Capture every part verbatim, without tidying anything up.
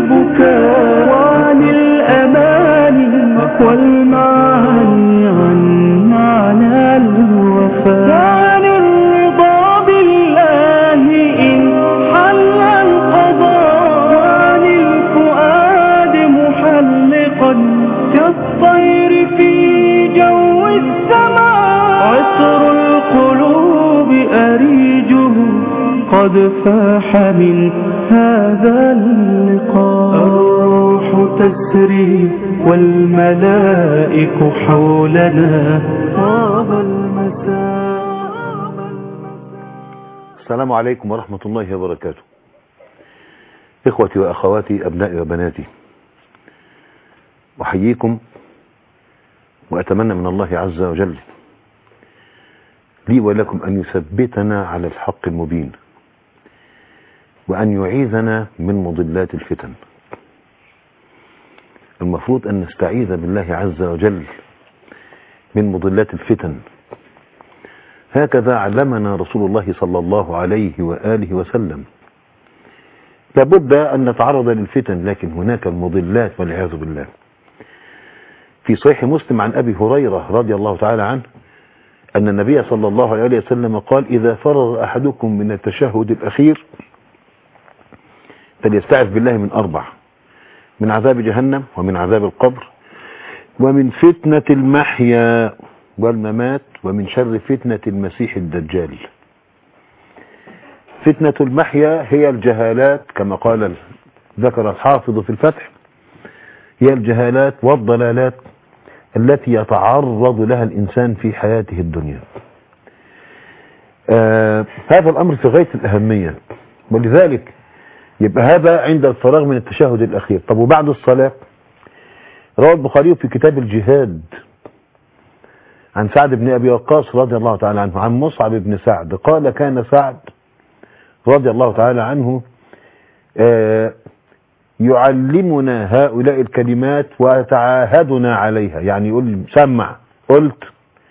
البكاء وعن الأماني والمعاني عن معنى الوفاء وعن الرضا بالله إن حل القضاء وعن الفؤاد محلقا كالطير في جو السماء عطر القلوب أريجه قد فاح من هذا اللقاء الروح تسري والملائك حولنا طاب المساء. السلام عليكم ورحمة الله وبركاته. إخوتي وأخواتي أبنائي وبناتي، أحييكم وأتمنى من الله عز وجل لي ولكم أن يثبتنا على الحق المبين وأن يعيذنا من مضلات الفتن. المفروض أن نستعيذ بالله عز وجل من مضلات الفتن. هكذا علمنا رسول الله صلى الله عليه وآله وسلم. لابد أن نتعرض للفتن، لكن هناك المضلات والعياذ بالله. في صحيح مسلم عن أبي هريرة رضي الله تعالى عنه أن النبي صلى الله عليه وسلم قال: إذا فرغ أحدكم من التشهد الأخير فليستعذ بالله من أربع: من عذاب جهنم، ومن عذاب القبر، ومن فتنة المحيا والممات، ومن شر فتنة المسيح الدجال. فتنة المحيا هي الجهالات كما قال ذكر الحافظ في الفتح، هي الجهالات والضلالات التي يتعرض لها الإنسان في حياته الدنيا. آه هذا الأمر في غاية الأهمية، ولذلك يبقى هذا عند الفراغ من التشهد الأخير. طب وبعد الصلاة؟ روى البخاري في كتاب الجهاد عن سعد بن أبي وقاص رضي الله تعالى عنه عن مصعب بن سعد قال: كان سعد رضي الله تعالى عنه آه يعلمنا هؤلاء الكلمات ويتعاهدنا عليها، يعني يقول سمع. قلت: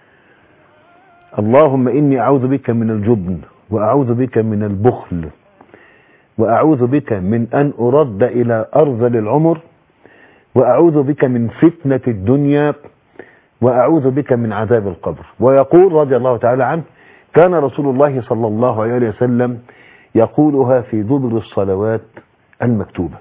اللهم إني أعوذ بك من الجبن، وأعوذ بك من البخل، وأعوذ بك من أن أرد إلى أرذل العمر، وأعوذ بك من فتنة الدنيا، وأعوذ بك من عذاب القبر. ويقول رضي الله تعالى عنه: كان رسول الله صلى الله عليه وسلم يقولها في دبر الصلوات المكتوبة.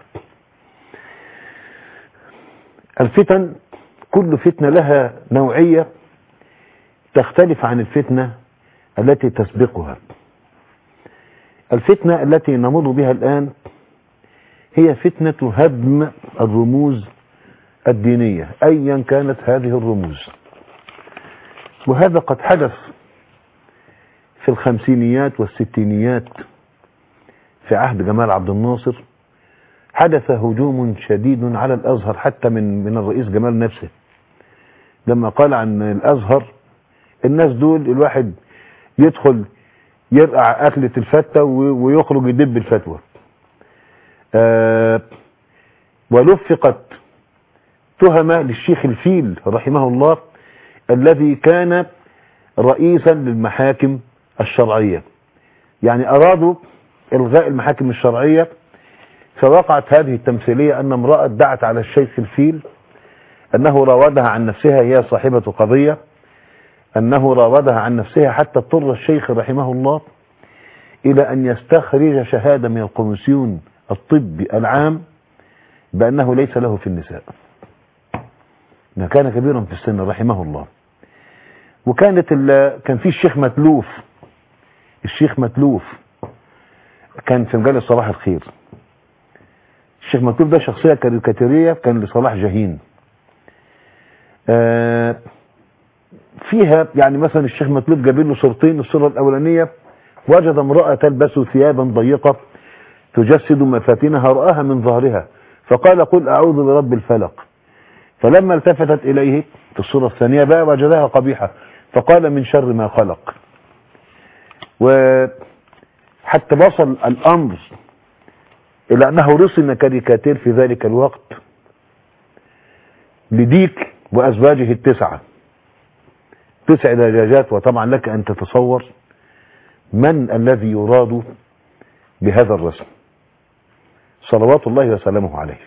الفتن كل فتنة لها نوعية تختلف عن الفتنة التي تسبقها. الفتنة التي نمر بها الآن هي فتنة هدم الرموز الدينية أيا كانت هذه الرموز، وهذا قد حدث في الخمسينيات والستينيات في عهد جمال عبد الناصر. حدث هجوم شديد على الأزهر حتى من من الرئيس جمال نفسه، لما قال عن الأزهر: الناس دول الواحد يدخل يرقع أكلة الفتة ويخرج يدب الفتوى. آه ولفقت تهمة للشيخ الفيل رحمه الله الذي كان رئيسا للمحاكم الشرعية، يعني أرادوا إلغاء المحاكم الشرعية. فوقعت هذه التمثيلية أن امرأة دعت على الشيخ الفيل أنه راودها عن نفسها، هي صاحبة قضية، أنه راودها عن نفسها حتى اضطر الشيخ رحمه الله إلى أن يستخرج شهادة من الكوميسيون الطبي العام بأنه ليس له في النساء. ما كان كبيرا في السن رحمه الله. وكانت كان في الشيخ متلوف، الشيخ متلوف كان في مجلة صباح الخير. الشيخ متلوف ده شخصية كاريكاتيرية كان لصلاح جاهين. آه فيها يعني مثلا الشيخ متلوف جاب له صورتين. الصورة الأولانية وجد امرأة تلبس ثيابا ضيقة تجسد مفاتنها، رآها من ظهرها فقال: قل أعوذ برب الفلق. فلما التفتت إليه في الصورة الثانية بقى وجدها قبيحة فقال: من شر ما خلق. وحتى وصل الأمر إلى أنه رسم كاريكاتير في ذلك الوقت لديك وأزواجه التسعة، تسع دجاجات. وطبعا لك أن تتصور من الذي يراد بهذا الرسم. صلوات الله وسلامه عليه.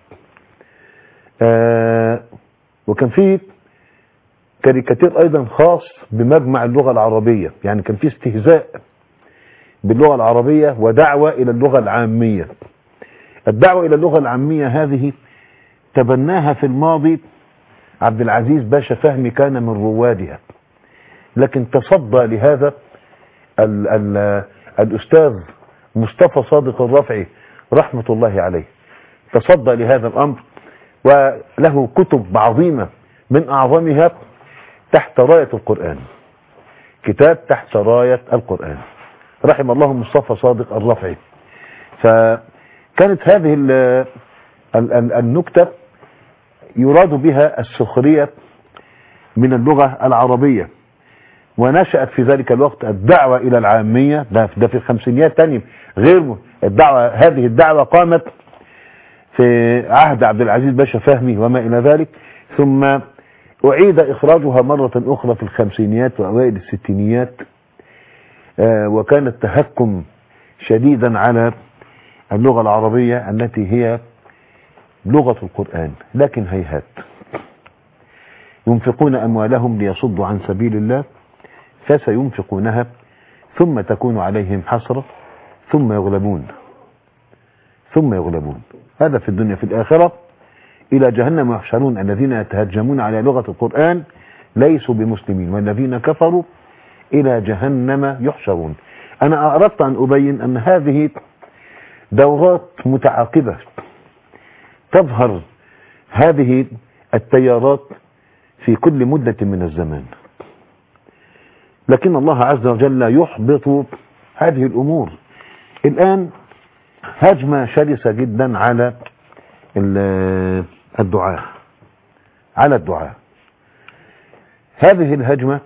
آه وكان فيه كاريكاتير ايضا خاص بمجمع اللغة العربية، يعني كان فيه استهزاء باللغة العربية ودعوة الى اللغة العامية. الدعوة الى اللغة العامية هذه تبناها في الماضي عبد العزيز باشا فهمي، كان من روادها، لكن تصدى لهذا ال ال الأستاذ مصطفى صادق الرافعي رحمة الله عليه، تصدى لهذا الأمر وله كتب عظيمة، من أعظمها تحت راية القرآن، كتاب تحت راية القرآن، رحم الله مصطفى صادق الرافعي. فكانت هذه ال ال النكتة يراد بها السخرية من اللغة العربية، ونشأت في ذلك الوقت الدعوة إلى العامية. ده, ده في الخمسينيات تاني، غير الدعوة، هذه الدعوة قامت في عهد عبد العزيز باشا فهمي وما إلى ذلك، ثم أعيد إخراجها مرة أخرى في الخمسينيات وأوائل الستينيات، آه وكان التهكم شديدا على اللغة العربية التي هي لغة القرآن. لكن هيهات، ينفقون أموالهم ليصدوا عن سبيل الله فسينفقونها ثم تكون عليهم حسرة ثم يغلبون ثم يغلبون هذا في الدنيا. في الآخرة إلى جهنم يحشرون الذين يتهجمون على لغة القرآن ليسوا بمسلمين والذين كفروا إلى جهنم يحشرون. أنا أردت أن أبين أن هذه دورات متعاقبة، تظهر هذه التيارات في كل مدة من الزمان، لكن الله عز وجل يحبط هذه الأمور. الآن هجمة شرسة جدا على الدعاء على الدعاء هذه الهجمة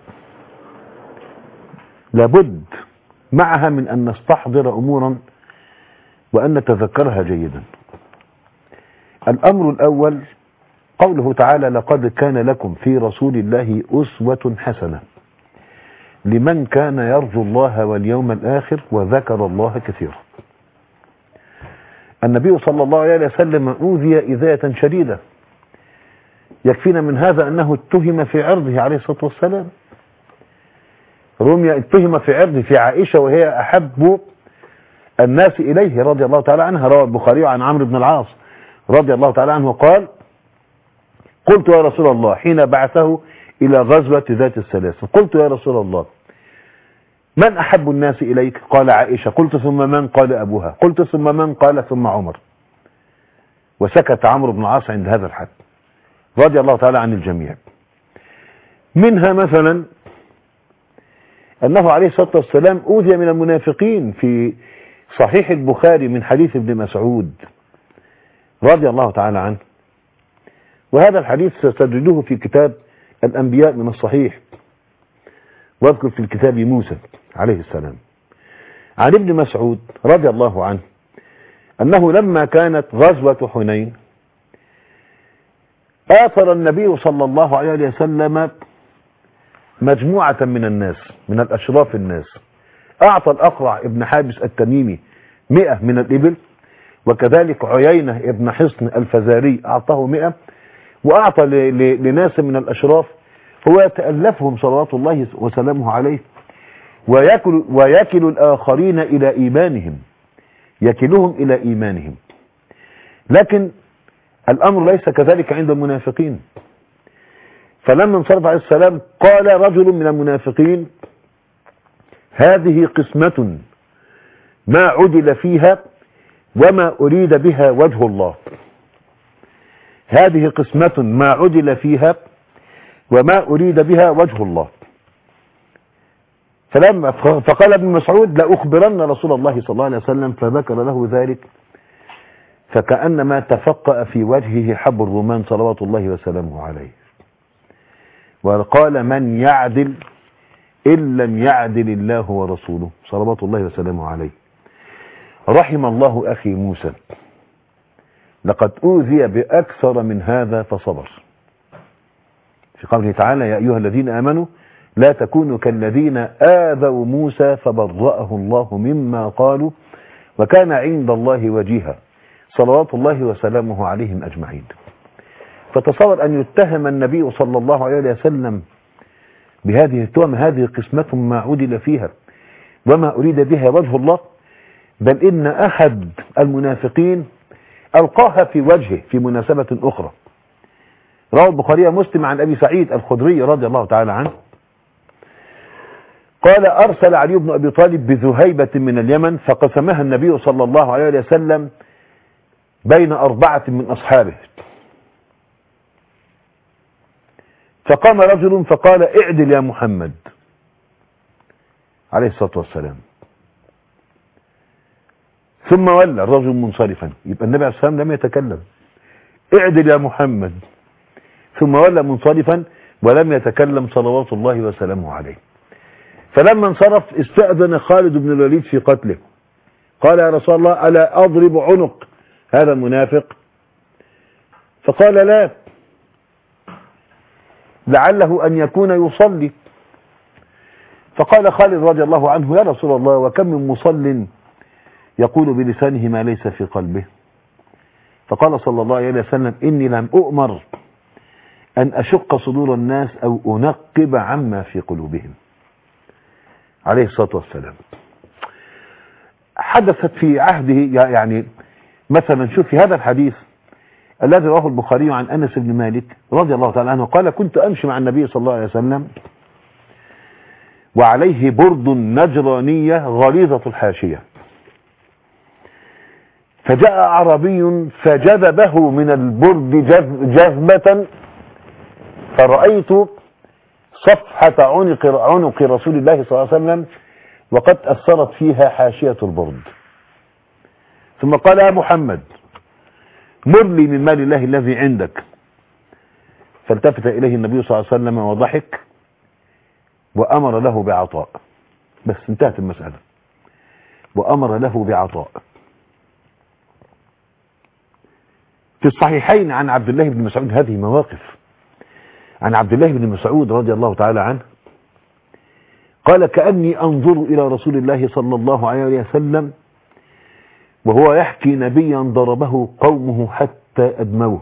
لابد معها من أن نستحضر أمورا وأن نتذكرها جيدا. الأمر الأول قوله تعالى: لقد كان لكم في رسول الله أسوة حسنة لمن كان يرجو الله واليوم الآخر وذكر الله كثيرا. النبي صلى الله عليه وسلم أوذي إذاية شديدة، يكفينا من هذا أنه اتهم في عرضه عليه الصلاة والسلام، رمي اتهم في عرضه في عائشة وهي أحب الناس إليه رضي الله تعالى عنها. روى البخاري عن عمرو بن العاص رضي الله تعالى عنه قال: قلت يا رسول الله حين بعثه إلى غزوة ذات السلاسل، قلت يا رسول الله من أحب الناس إليك؟ قال عائشة. قلت ثم من؟ قال أبوها. قلت ثم من؟ قال ثم عمر. وسكت عمرو بن العاص عند هذا الحد رضي الله تعالى عن الجميع. منها مثلا أنه عليه الصلاة والسلام أوذي من المنافقين في صحيح البخاري من حديث ابن مسعود رضي الله تعالى عنه، وهذا الحديث ستجدوه في كتاب الأنبياء من الصحيح، واذكر في الكتاب موسى عليه السلام عن ابن مسعود رضي الله عنه أنه لما كانت غزوة حنين آثر النبي صلى الله عليه وسلم مجموعة من الناس من الأشراف الناس. أعطى الأقرع ابن حابس التميمي مئة من الإبل، وكذلك عيينة ابن حصن الفزاري أعطاه مئة، وأعطى لناس من الأشراف هو يتألفهم صلوات الله وسلامه عليه، ويكل, ويكل الآخرين إلى إيمانهم، يكلهم إلى إيمانهم. لكن الأمر ليس كذلك عند المنافقين. فلما انصرف عليه السلام قال رجل من المنافقين: هذه قسمة ما عدل فيها وما أريد بها وجه الله. هذه قسمة ما عدل فيها وما أريد بها وجه الله. فلما فقال ابن مسعود: لأخبرن رسول الله صلى الله عليه وسلم، فذكر له ذلك فكأنما تفقأ في وجهه حب الرمان صلوات الله وسلامه عليه، وقال: من يعدل إن لم يعدل الله ورسوله صلوات الله وسلامه عليه. رحم الله أخي موسى، لقد أوذي بأكثر من هذا فصبر. في قوله تعالى: يا أيها الذين آمنوا لا تكونوا كالذين آذوا موسى فبرأه الله مما قالوا وكان عند الله وجيها. صلوات الله وسلامه عليهم أجمعين. فتصور أن يتهم النبي صلى الله عليه وسلم بهذه التهمة، هذه قسمة ما عدل فيها وما أريد بها وجه الله، بل إن أحد المنافقين ألقاها في وجهه في مناسبة أخرى. روى البخاري ومسلم عن أبي سعيد الخدري رضي الله تعالى عنه قال: أرسل علي بن أبي طالب بذهيبة من اليمن فقسمها النبي صلى الله عليه وسلم بين أربعة من أصحابه، فقام رجل فقال: اعدل يا محمد عليه الصلاة والسلام، ثم ولى الرجل منصرفا. يبقى النبي عليه الصلاة والسلام لم يتكلم، اعدل يا محمد، ثم ولى منصرفا ولم يتكلم صلوات الله وسلامه عليه. فلما انصرف استأذن خالد بن الوليد في قتله، قال: يا رسول الله ألا أضرب عنق هذا المنافق؟ فقال: لا، لعله أن يكون يصلي. فقال خالد رضي الله عنه: يا رسول الله وكم من مصل يقول بلسانه ما ليس في قلبه. فقال صلى الله عليه وسلم: إني لم أؤمر أن أشق صدور الناس أو أنقب عما في قلوبهم عليه الصلاة والسلام. حدثت في عهده، يعني مثلا شوف في هذا الحديث الذي رواه البخاري عن أنس بن مالك رضي الله تعالى عنه قال: كنت أمشي مع النبي صلى الله عليه وسلم وعليه برد نجرانية غليظة الحاشية، فجاء أعرابي فجذبه من البرد جذبة، فرأيت صفحة عنق عنق رسول الله صلى الله عليه وسلم وقد أثرت فيها حاشية البرد. ثم قال: يا محمد مر لي من مال الله الذي عندك. فالتفت إليه النبي صلى الله عليه وسلم وضحك وأمر له بعطاء. بس انتهت المسألة، وأمر له بعطاء. في الصحيحين عن عبد الله بن مسعود هذه مواقف، عن عبد الله بن مسعود رضي الله تعالى عنه قال: كأني أنظر إلى رسول الله صلى الله عليه وسلم وهو يحكي نبيا ضربه قومه حتى أدموه،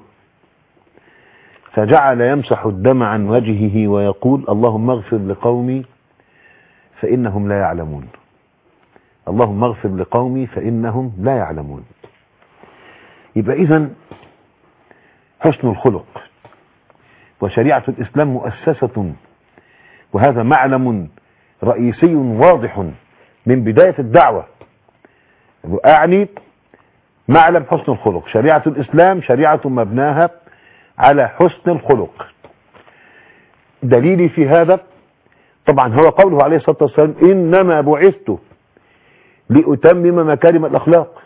فجعل يمسح الدم عن وجهه ويقول: اللهم اغفر لقومي فإنهم لا يعلمون، اللهم اغفر لقومي فإنهم لا يعلمون. يبقى إذن حسن الخلق وشريعة الإسلام مؤسسة، وهذا معلم رئيسي واضح من بداية الدعوة. أعني معلم حسن الخلق، شريعة الإسلام شريعة مبناها على حسن الخلق. دليلي في هذا طبعا هو قوله عليه الصلاة والسلام: إنما بعثت لأتمم مكارم الأخلاق.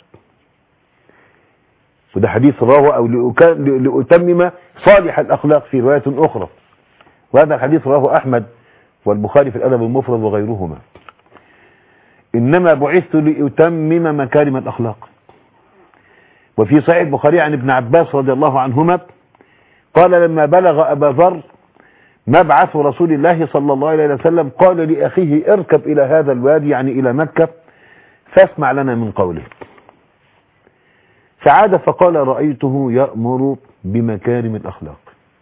وده حديث رواه أو لأتمم صالح الأخلاق في رواية أخرى، وهذا الحديث رواه أحمد والبخاري في الأدب المفرد وغيرهما. إنما بعثت لأتمم مكارم الأخلاق. وفي صحيح البخاري عن ابن عباس رضي الله عنهما قال: لما بلغ أبا ذر مبعث رسول الله صلى الله عليه وسلم قال لأخيه: اركب إلى هذا الوادي، يعني إلى مكة، فاسمع لنا من قوله. فعاد فقال: رأيته يأمر بمكارم الأخلاق،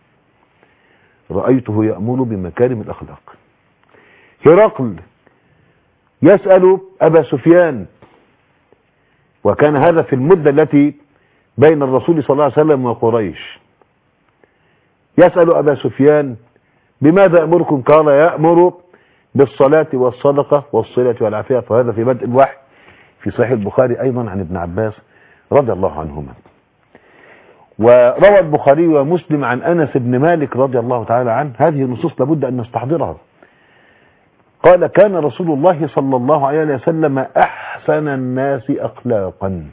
رأيته يأمر بمكارم الأخلاق. هرقل يسأل أبا سفيان، وكان هذا في المدة التي بين الرسول صلى الله عليه وسلم وقريش، يسأل أبا سفيان: بماذا يأمركم؟ قال: يأمر بالصلاة والصدقة والصلة والعافية. فهذا في بدء الوحي في صحيح البخاري أيضا عن ابن عباس رضي الله عنهما. وروى البخاري ومسلم عن أنس بن مالك رضي الله تعالى عنه، هذه النصوص لابد أن نستحضرها. قال: كان رسول الله صلى الله عليه وسلم أحسن الناس أخلاقا،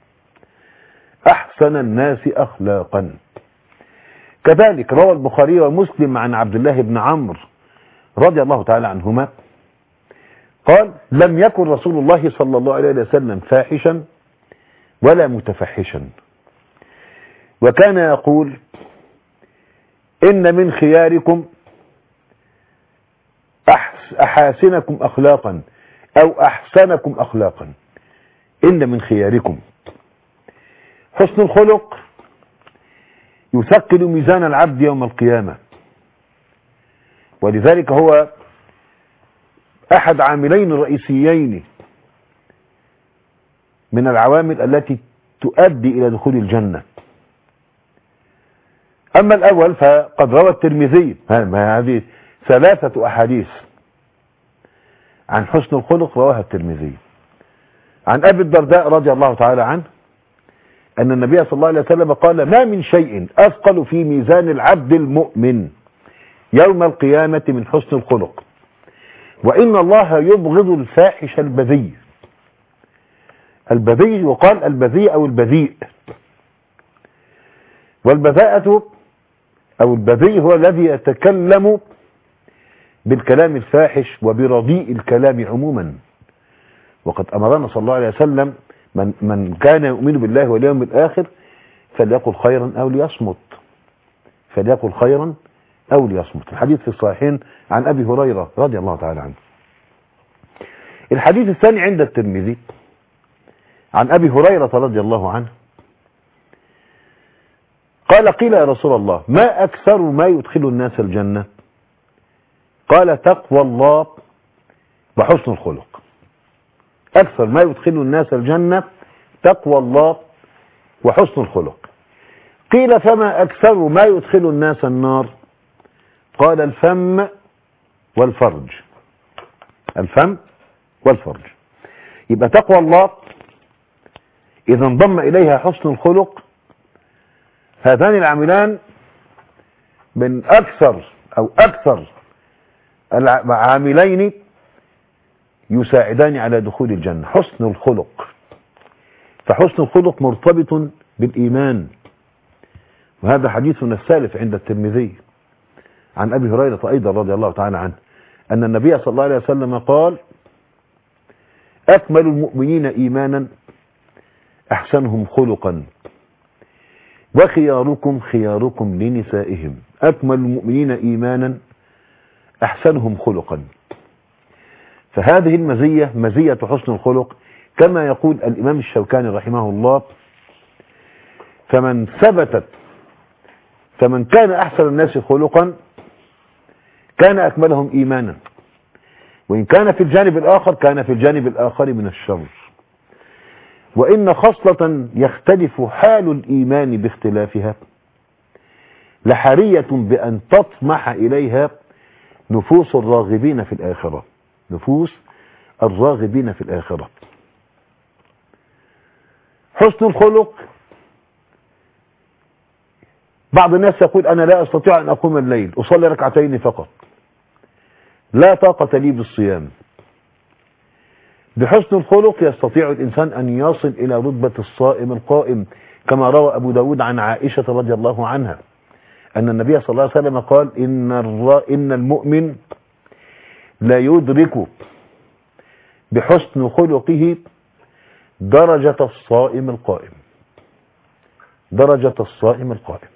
أحسن الناس أخلاقا. كذلك روى البخاري ومسلم عن عبد الله بن عمرو رضي الله تعالى عنهما قال: لم يكن رسول الله صلى الله عليه وسلم فاحشا ولا متفحشا، وكان يقول: إن من خياركم أحاسنكم أخلاقا أو أحسنكم أخلاقا. إن من خياركم. حسن الخلق يثقل ميزان العبد يوم القيامة، ولذلك هو أحد عاملين رئيسيين من العوامل التي تؤدي إلى دخول الجنة. أما الأول فقد روى الترمذي، هذه ثلاثة أحاديث عن حسن الخلق رواها الترمذي، عن أبي الدرداء رضي الله تعالى عنه أن النبي صلى الله عليه وسلم قال: ما من شيء أثقل في ميزان العبد المؤمن يوم القيامة من حسن الخلق، وإن الله يبغض الفاحش البذيء. البذيء وقال البذيء أو البذيء، والبذاءة أو البذيء هو الذي يتكلم بالكلام الفاحش وبرديء الكلام عموما. وقد أمرنا صلى الله عليه وسلم من, من كان يؤمن بالله واليوم الآخر فليقل خيرا أو ليصمت، فليقل خيرا أو ليصمت. الحديث في الصحيحين عن أبي هريرة رضي الله تعالى عنه. الحديث الثاني عند الترمذي عن أبي هريرة رضي الله عنه قال: قيل يا رسول الله ما أكثر ما يدخل الناس الجنة؟ قال: تقوى الله وحسن الخلق. أكثر ما يدخل الناس الجنة تقوى الله وحسن الخلق. قيل: فما أكثر ما يدخل الناس النار؟ قال: الفم والفرج. الفم والفرج. يبقى تقوى الله إذا انضم إليها حسن الخلق، هذان العاملان من أكثر أو أكثر العاملين يساعدان على دخول الجنة. حسن الخلق، فحسن الخلق مرتبط بالإيمان، وهذا حديثنا السالف عند الترمذي عن أبي هريرة أيضا رضي الله تعالى عنه أن النبي صلى الله عليه وسلم قال: أكمل المؤمنين إيمانا أحسنهم خلقا وخياركم خياركم لنسائهم. أكمل المؤمنين إيمانا أحسنهم خلقا. فهذه المزية مزية حسن الخلق، كما يقول الإمام الشوكاني رحمه الله: فمن ثبتت فمن كان أحسن الناس خلقا كان أكملهم إيمانا، وإن كان في الجانب الآخر كان في الجانب الآخر من الشر. وإن خصلة يختلف حال الإيمان باختلافها لحرية بأن تطمح إليها نفوس الراغبين في الآخرة. نفوس الراغبين في الآخرة. حسن الخلق، بعض الناس يقول: أنا لا أستطيع أن أقوم الليل، أصلي ركعتين فقط، لا طاقة لي بالصيام. بحسن الخلق يستطيع الإنسان أن يصل إلى رتبة الصائم القائم، كما روى أبو داود عن عائشة رضي الله عنها أن النبي صلى الله عليه وسلم قال: إن, إن المؤمن لا يدرك بحسن خلقه درجة الصائم القائم. درجة الصائم القائم.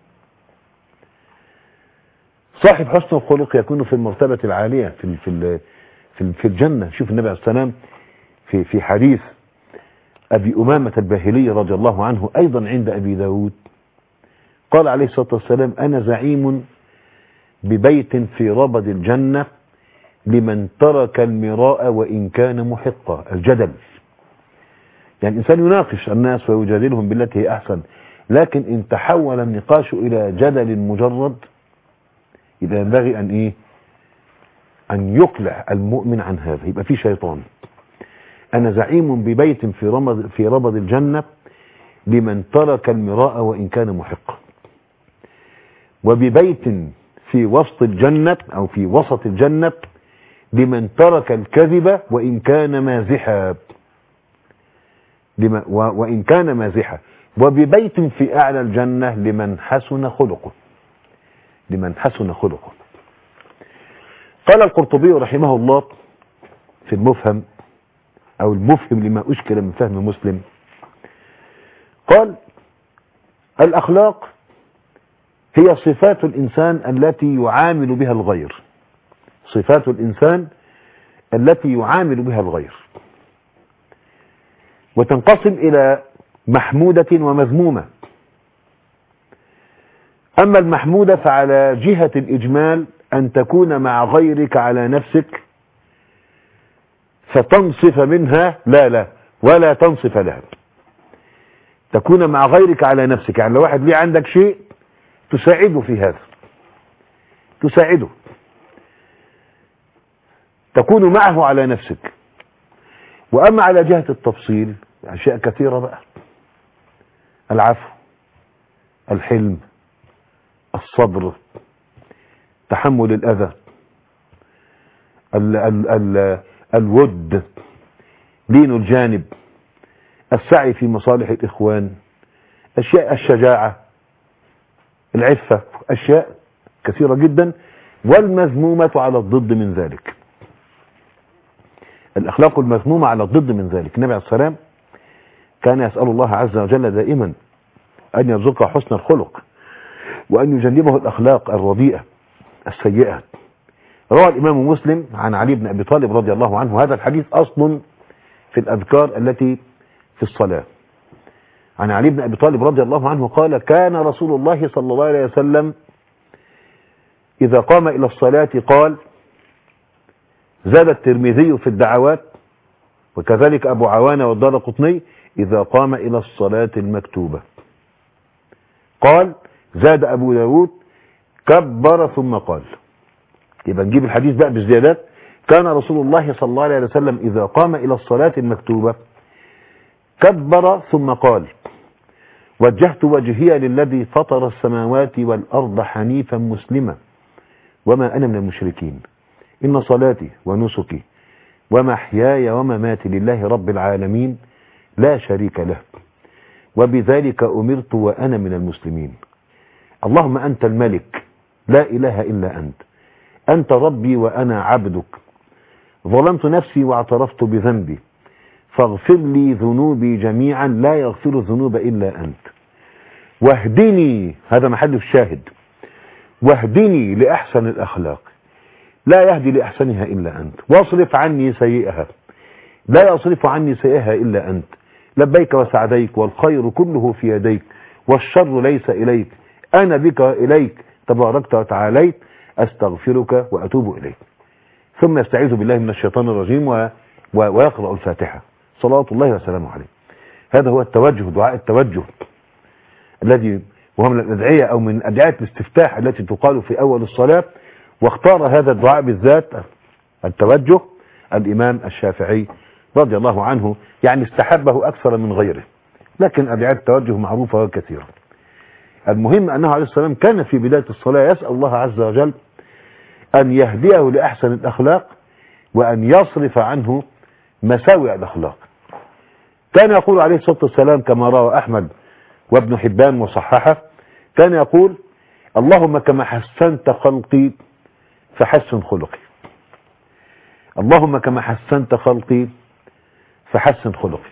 صاحب حسن الخلق يكون في المرتبة العالية في في في, في الجنة. شوف النبي عليه الصلاة والسلام في في حديث أبي أمامة الباهلي رضي الله عنه أيضا عند أبي داود قال عليه الصلاة والسلام: أنا زعيم ببيت في ربد الجنة لمن ترك المراء وإن كان محقا. الجدل، يعني الإنسان يناقش الناس ويجادلهم بالتي هي أحسن، لكن إن تحول النقاش إلى جدل مجرد إذا ينبغي أن إيه أن يقلع المؤمن عن هذا، يبقى في شيطان. أنا زعيم ببيت في ربد في ربد الجنة لمن ترك المراء وإن كان محقا، وببيت في وسط الجنة أو في وسط الجنة لمن ترك الكذب وإن كان مازحا وإن كان مازحا وببيت في أعلى الجنة لمن حسن خلقه لمن حسن خلقه. قال القرطبي رحمه الله في المفهم أو المفهم لما أشكل من فهم مسلم، قال: الأخلاق هي صفات الإنسان التي يعامل بها الغير. صفات الإنسان التي يعامل بها الغير، وتنقسم إلى محمودة ومذمومة. أما المحمودة فعلى جهة الإجمال أن تكون مع غيرك على نفسك فتنصف منها، لا لا ولا تنصف لها، تكون مع غيرك على نفسك. يعني لو واحد ليه عندك شيء تساعده في هذا، تساعده، تكون معه على نفسك. وأما على جهة التفصيل أشياء كثيرة بقى، العفو، الحلم، الصبر، تحمل الأذى، ال ال ال الود، لين الجانب، السعي في مصالح الإخوان، أشياء الشجاعة، العفة، أشياء كثيرة جدا. والمذمومة على الضد من ذلك، الأخلاق المذمومة على الضد من ذلك. النبي عليه الصلاة والسلام كان يسأل الله عز وجل دائما أن يرزقه حسن الخلق وأن يجنبه الأخلاق الرديئة السيئة. روى الإمام مسلم عن علي بن أبي طالب رضي الله عنه، هذا الحديث أصل في الأذكار التي في الصلاة. عن علي بن أبي طالب رضي الله عنه قال: كان رسول الله صلى الله عليه وسلم إذا قام إلى الصلاة قال، زاد الترمذي في الدعوات وكذلك أبو عوانة والدارقطني، إذا قام إلى الصلاة المكتوبة. قال زاد أبو داود كبر ثم قال. يبقى نجيب الحديث بقى بالزيادات. كان رسول الله صلى الله عليه وسلم إذا قام إلى الصلاة المكتوبة كبر ثم قال: وجهت وجهي للذي فطر السماوات والأرض حنيفا مسلما وما أنا من المشركين، إن صلاتي ونسكي ومحياي ومماتي لله رب العالمين لا شريك له وبذلك أمرت وأنا من المسلمين. اللهم أنت الملك لا إله إلا أنت، أنت ربي وأنا عبدك، ظلمت نفسي واعترفت بذنبي، فاغفر لي ذنوبي جميعا لا يغفر الذنوب إلا أنت، واهدني، هذا محل الشاهد، واهدني لأحسن الأخلاق لا يهدي لأحسنها إلا أنت، واصرف عني سيئها لا يصرف عني سيئها إلا أنت، لبيك وسعديك والخير كله في يديك والشر ليس إليك، أنا بك إليك تباركت وتعاليت، أستغفرك وأتوب إليك. ثم يستعيذ بالله من الشيطان الرجيم و... و... ويقرأ الفاتحة صلوات الله وسلامه عليه. هذا هو التوجه، دعاء التوجه الذي وهو من الأدعية أو من أدعية الاستفتاح التي تقال في أول الصلاة. واختار هذا الدعاء بالذات التوجه الإمام الشافعي رضي الله عنه، يعني استحبه أكثر من غيره، لكن أدعية التوجه معروفة وكثيرة. المهم أنه عليه السلام كان في بداية الصلاة يسأل الله عز وجل أن يهديه لأحسن الأخلاق وأن يصرف عنه مساوئ الأخلاق. كان يقول عليه الصلاة والسلام كما روى أحمد وابن حبان وصححه، كان يقول: اللهم كما حسنت خلقي فحسن خلقي، اللهم كما حسنت خلقي فحسن خلقي.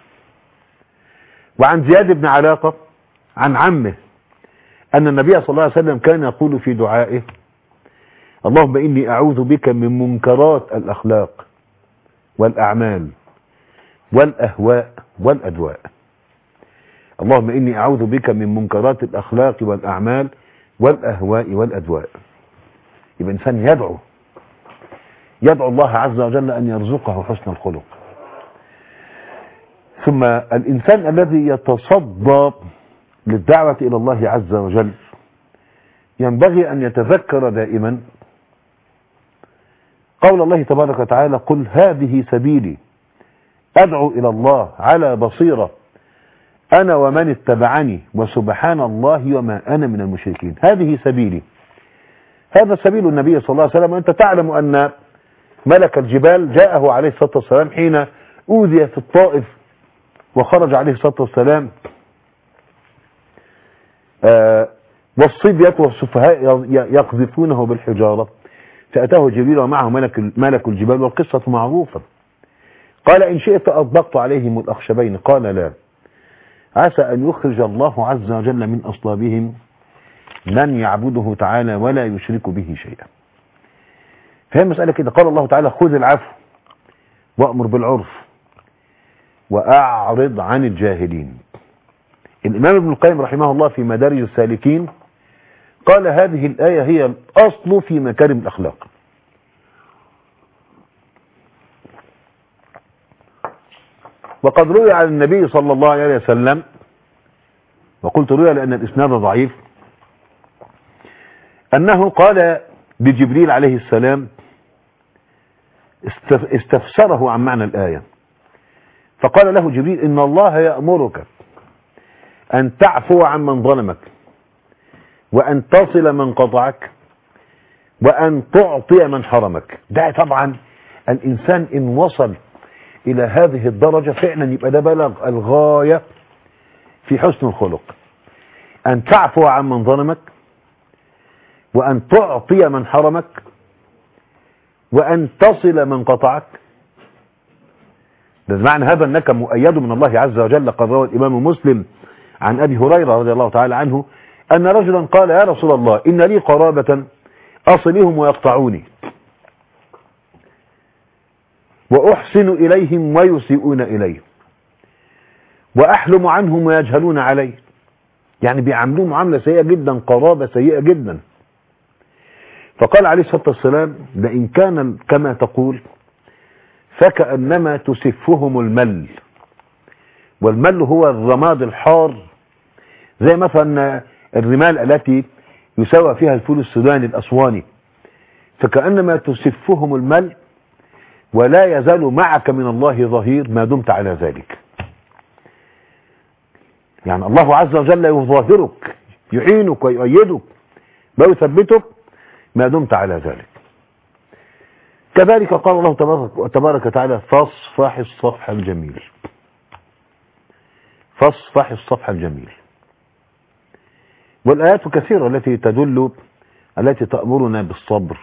وعن زياد بن علاقة عن عمه أن النبي صلى الله عليه وسلم كان يقول في دعائه: اللهم إني أعوذ بك من منكرات الأخلاق والأعمال والأهواء والأدواء. اللهم إني أعوذ بك من منكرات الأخلاق والأعمال والأهواء والأدواء. يبقى إنسان يدعو يدعو الله عز وجل أن يرزقه حسن الخلق. ثم الإنسان الذي يتصدى للدعوة إلى الله عز وجل ينبغي أن يتذكر دائما قول الله تبارك وتعالى: قل هذه سبيلي أدعو إلى الله على بصيرة أنا ومن اتبعني وسبحان الله وما أنا من المشركين. هذه سبيلي، هذا سبيل النبي صلى الله عليه وسلم. وأنت تعلم أن ملك الجبال جاءه عليه الصلاة والسلام حين أوذي في الطائف وخرج عليه الصلاة والسلام آه والصبية والسفهاء يقذفونه بالحجارة، فأتاه جبريل ومعه ملك, ملك الجبال، والقصة معروفة. قال: إن شئت أطبقت عليهم الأخشبين. قال: لا، عسى أن يخرج الله عز وجل من أصلابهم من يعبده تعالى ولا يشرك به شيئا. فهي مسألة كده. قال الله تعالى: خذ العفو وأمر بالعرف وأعرض عن الجاهلين. الإمام ابن القيم رحمه الله في مدارج السالكين قال هذه الآية هي الأصل في مكارم الأخلاق. وقد روي عن النبي صلى الله عليه وسلم، وقلت روي لأن الإسناد ضعيف، أنه قال لجبريل عليه السلام استفسره عن معنى الآية، فقال له جبريل إن الله يأمرك أن تعفو عن من ظلمك، وأن تصل من قطعك، وأن تعطي من حرمك. ده طبعا الإنسان إن وصل إلى هذه الدرجة فعلا يبقى ده بلغ الغاية في حسن الخلق، أن تعفو عن من ظلمك، وأن تعطي من حرمك، وأن تصل من قطعك. ده معنى هذا أنك مؤيد من الله عز وجل. قد روى الإمام مسلم عن أبي هريرة رضي الله تعالى عنه أن رجلا قال يا رسول الله إن لي قرابة أصلهم ويقطعوني، وأحسن إليهم ويسيئون إلي، وأحلم عنهم ويجهلون علي. يعني بيعاملون معاملة سيئة جدا، قرابة سيئة جدا. فقال عليه الصلاة والسلام لئن كان كما تقول فكأنما تسفهم المل. والمل هو الرماد الحار، زي مثلا الرمال التي يسوى فيها الفول السوداني الأسواني، فكأنما تسفهم المل، ولا يزال معك من الله ظهير ما دمت على ذلك. يعني الله عز وجل يظاهرك، يعينك ويؤيدك ويثبتك ما دمت على ذلك. كذلك قال الله تبارك, تبارك وتعالى فاصفح الصفح الجميل. فاصفح الصفح الجميل. والآيات كثيرة التي تدل التي تأمرنا بالصبر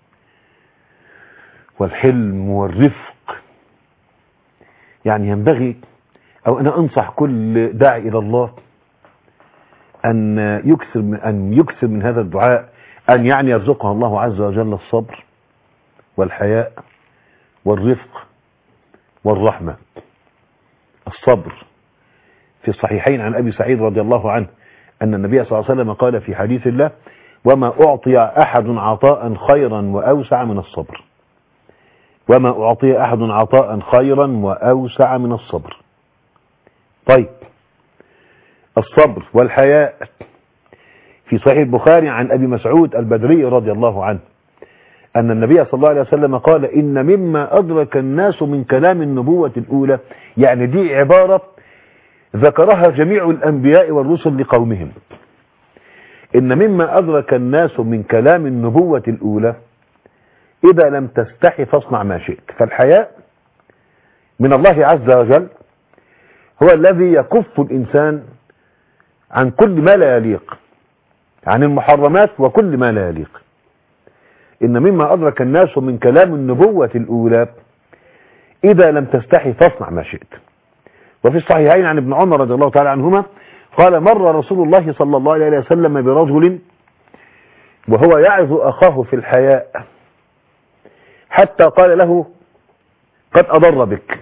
والحلم والرفق. يعني ينبغي أو أنا أنصح كل داعي إلى الله أن يكثر من, أن يكثر من هذا الدعاء، أن يعني يرزقه الله عز وجل الصبر والحياء والرفق والرحمة. الصبر في الصحيحين عن أبي سعيد رضي الله عنه أن النبي صلى الله عليه وسلم قال في حديث الله وما أعطي أحد عطاء خيرا وأوسع من الصبر. وما أعطي أحد عطاء خيرا وأوسع من الصبر. طيب الصبر والحياء في صحيح البخاري عن أبي مسعود البدري رضي الله عنه أن النبي صلى الله عليه وسلم قال إن مما أدرك الناس من كلام النبوة الأولى، يعني دي عبارة ذكرها جميع الأنبياء والرسل لقومهم، إن مما أدرك الناس من كلام النبوة الأولى إذا لم تستحي فاصنع ما شئت. فالحياء من الله عز وجل هو الذي يكف الإنسان عن كل ما لا يليق، عن المحرمات وكل ما لا يليق. إن مما أدرك الناس من كلام النبوة الأولى إذا لم تستحي فاصنع ما شئت. وفي الصحيحين عن ابن عمر رضي الله تعالى عنهما قال مر رسول الله صلى الله عليه وسلم برجل وهو يعظ أخاه في الحياء حتى قال له قد أضر بك.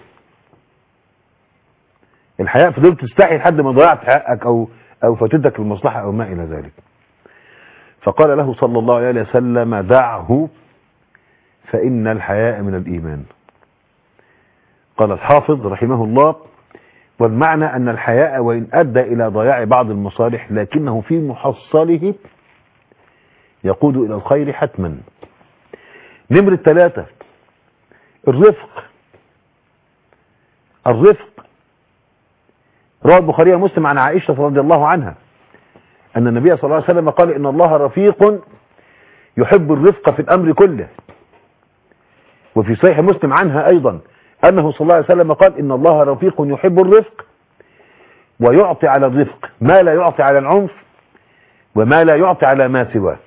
الحياء فضلت تستحي لحد ما ضيعت حقك أو أو فاتتك المصلحة أو ما إلى ذلك. فقال له صلى الله عليه وسلم دعه فإن الحياء من الإيمان. قال الحافظ رحمه الله والمعنى أن الحياء وإن أدى إلى ضياع بعض المصالح لكنه في محصله يقود إلى الخير حتما. نمرة ثلاثة الرفق. الرفق روى البخاري ومسلم عن عائشة رضي الله عنها أن النبي صلى الله عليه وسلم قال إن الله رفيق يحب الرفق في الأمر كله. وفي صحيح مسلم عنها أيضا أنه صلى الله عليه وسلم قال إن الله رفيق يحب الرفق ويعطي على الرفق ما لا يعطي على العنف وما لا يعطي على ما سواه.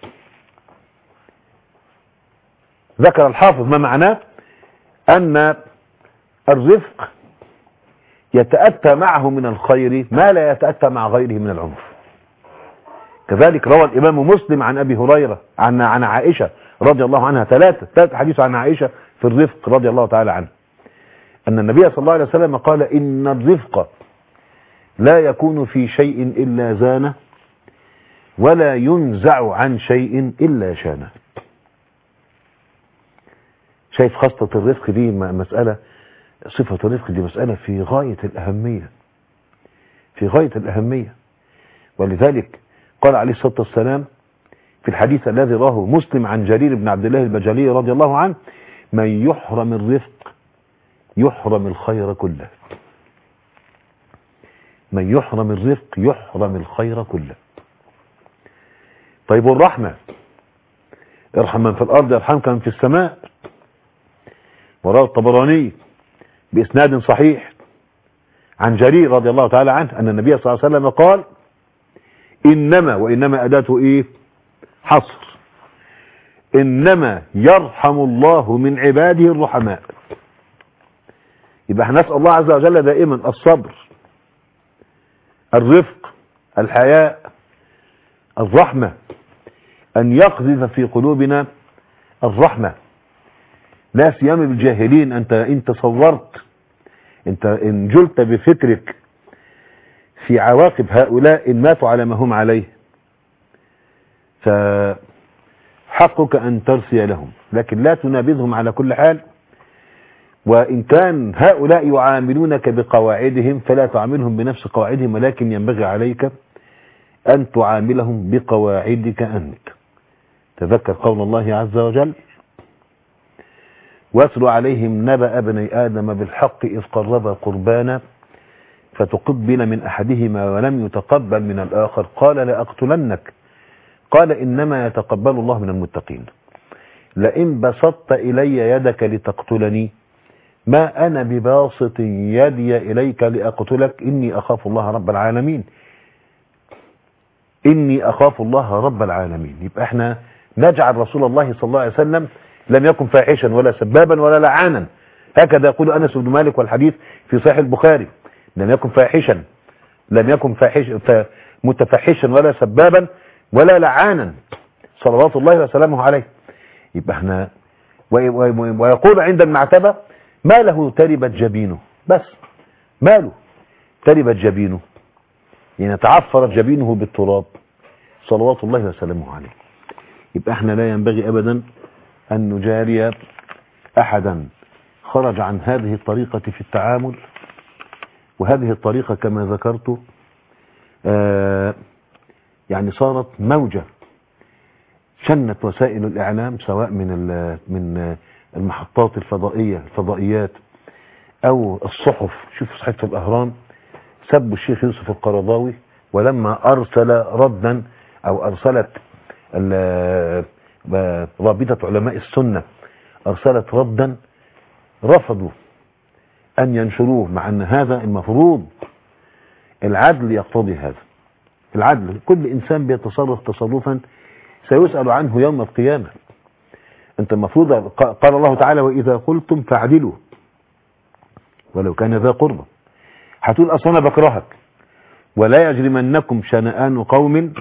ذكر الحافظ ما معناه أن الرفق يتأتى معه من الخير ما لا يتأتى مع غيره من العنف. كذلك روى الإمام مسلم عن أبي هريرة عن عن عائشة رضي الله عنها ثلاثة ثلاثة حديث عن عائشة في الرفق رضي الله تعالى عنها أن النبي صلى الله عليه وسلم قال إن الرفق لا يكون في شيء إلا زانه ولا ينزع عن شيء إلا شانه. شايف خاصة الرفق دي مسألة، صفة الرفق دي مسألة في غاية الأهمية، في غاية الأهمية. ولذلك قال عليه الصلاة والسلام في الحديث الذي رواه مسلم عن جرير بن عبد الله البجلي رضي الله عنه: من يحرم الرفق يحرم الخير كله. من يحرم الرفق يحرم الخير كله. طيب والرحمة، ارحم من في الأرض يرحمك من في السماء. وروى الطبراني بإسناد صحيح عن جرير رضي الله تعالى عنه أن النبي صلى الله عليه وسلم قال: إنما، وإنما أداته إيه؟ حصر. إنما يرحم الله من عباده الرحماء. يبقى احنا نسأل الله عز وجل دائما الصبر، الرفق، الحياء، الرحمة، أن يقذف في قلوبنا الرحمة. لا سيما بالجاهلين. أنت إن تصورت، أنت إن جلت بفكرك في عواقب هؤلاء إن ماتوا على ما هم عليه، فحقك أن ترثي لهم، لكن لا تنابذهم على كل حال. وإن كان هؤلاء يعاملونك بقواعدهم فلا تعاملهم بنفس قواعدهم، ولكن ينبغي عليك أن تعاملهم بقواعدك أنت. تذكر قول الله عز وجل: واتل عليهم نبأ ابني آدم بالحق إذ قربا قربانا فتقبل من أحدهما ولم يتقبل من الآخر قال لأقتلنك قال إنما يتقبل الله من المتقين. لئن بسطت إلي يدك لتقتلني ما أنا بباسط يدي إليك لأقتلك إني أخاف الله رب العالمين. إني أخاف الله رب العالمين. يبقى احنا نجعل رسول الله صلى الله عليه وسلم لم يكن فاحشا ولا سبابا ولا لعانا. هكذا يقول أنس بن مالك والحديث في صحيح البخاري: لم يكن فاحشا، لم يكن فاحش متفحشا ولا سبابا ولا لعانا صلوات الله وسلامه عليه. يبقى احنا ويقول عند المعتبة: ما له تربت جبينه. بس ماله تربت جبينه، يعني تعفرت جبينه بالتراب صلوات الله وسلامه عليه. يبقى احنا لا ينبغي ابدا ان نجاري احدا خرج عن هذه الطريقة في التعامل. وهذه الطريقة كما ذكرت آه يعني صارت موجة شنت وسائل الإعلام، سواء من من المحطات الفضائية الفضائيات أو الصحف. شوف صحيفة الأهرام سبوا الشيخ يوسف القرضاوي، ولما أرسل ردا أو أرسلت رابطة علماء السنة أرسلت ردا رفضوا أن ينشروه، مع أن هذا المفروض العدل يقتضي هذا. العدل، كل إنسان بيتصرف تصرفا سيسأل عنه يوم القيامة. أنت المفروض، قال الله تعالى: وإذا قلتم فاعدلوا ولو كان ذا قربى. هتقول أصلا أنا بكرهك، ولا يجرمنكم شنآن قوم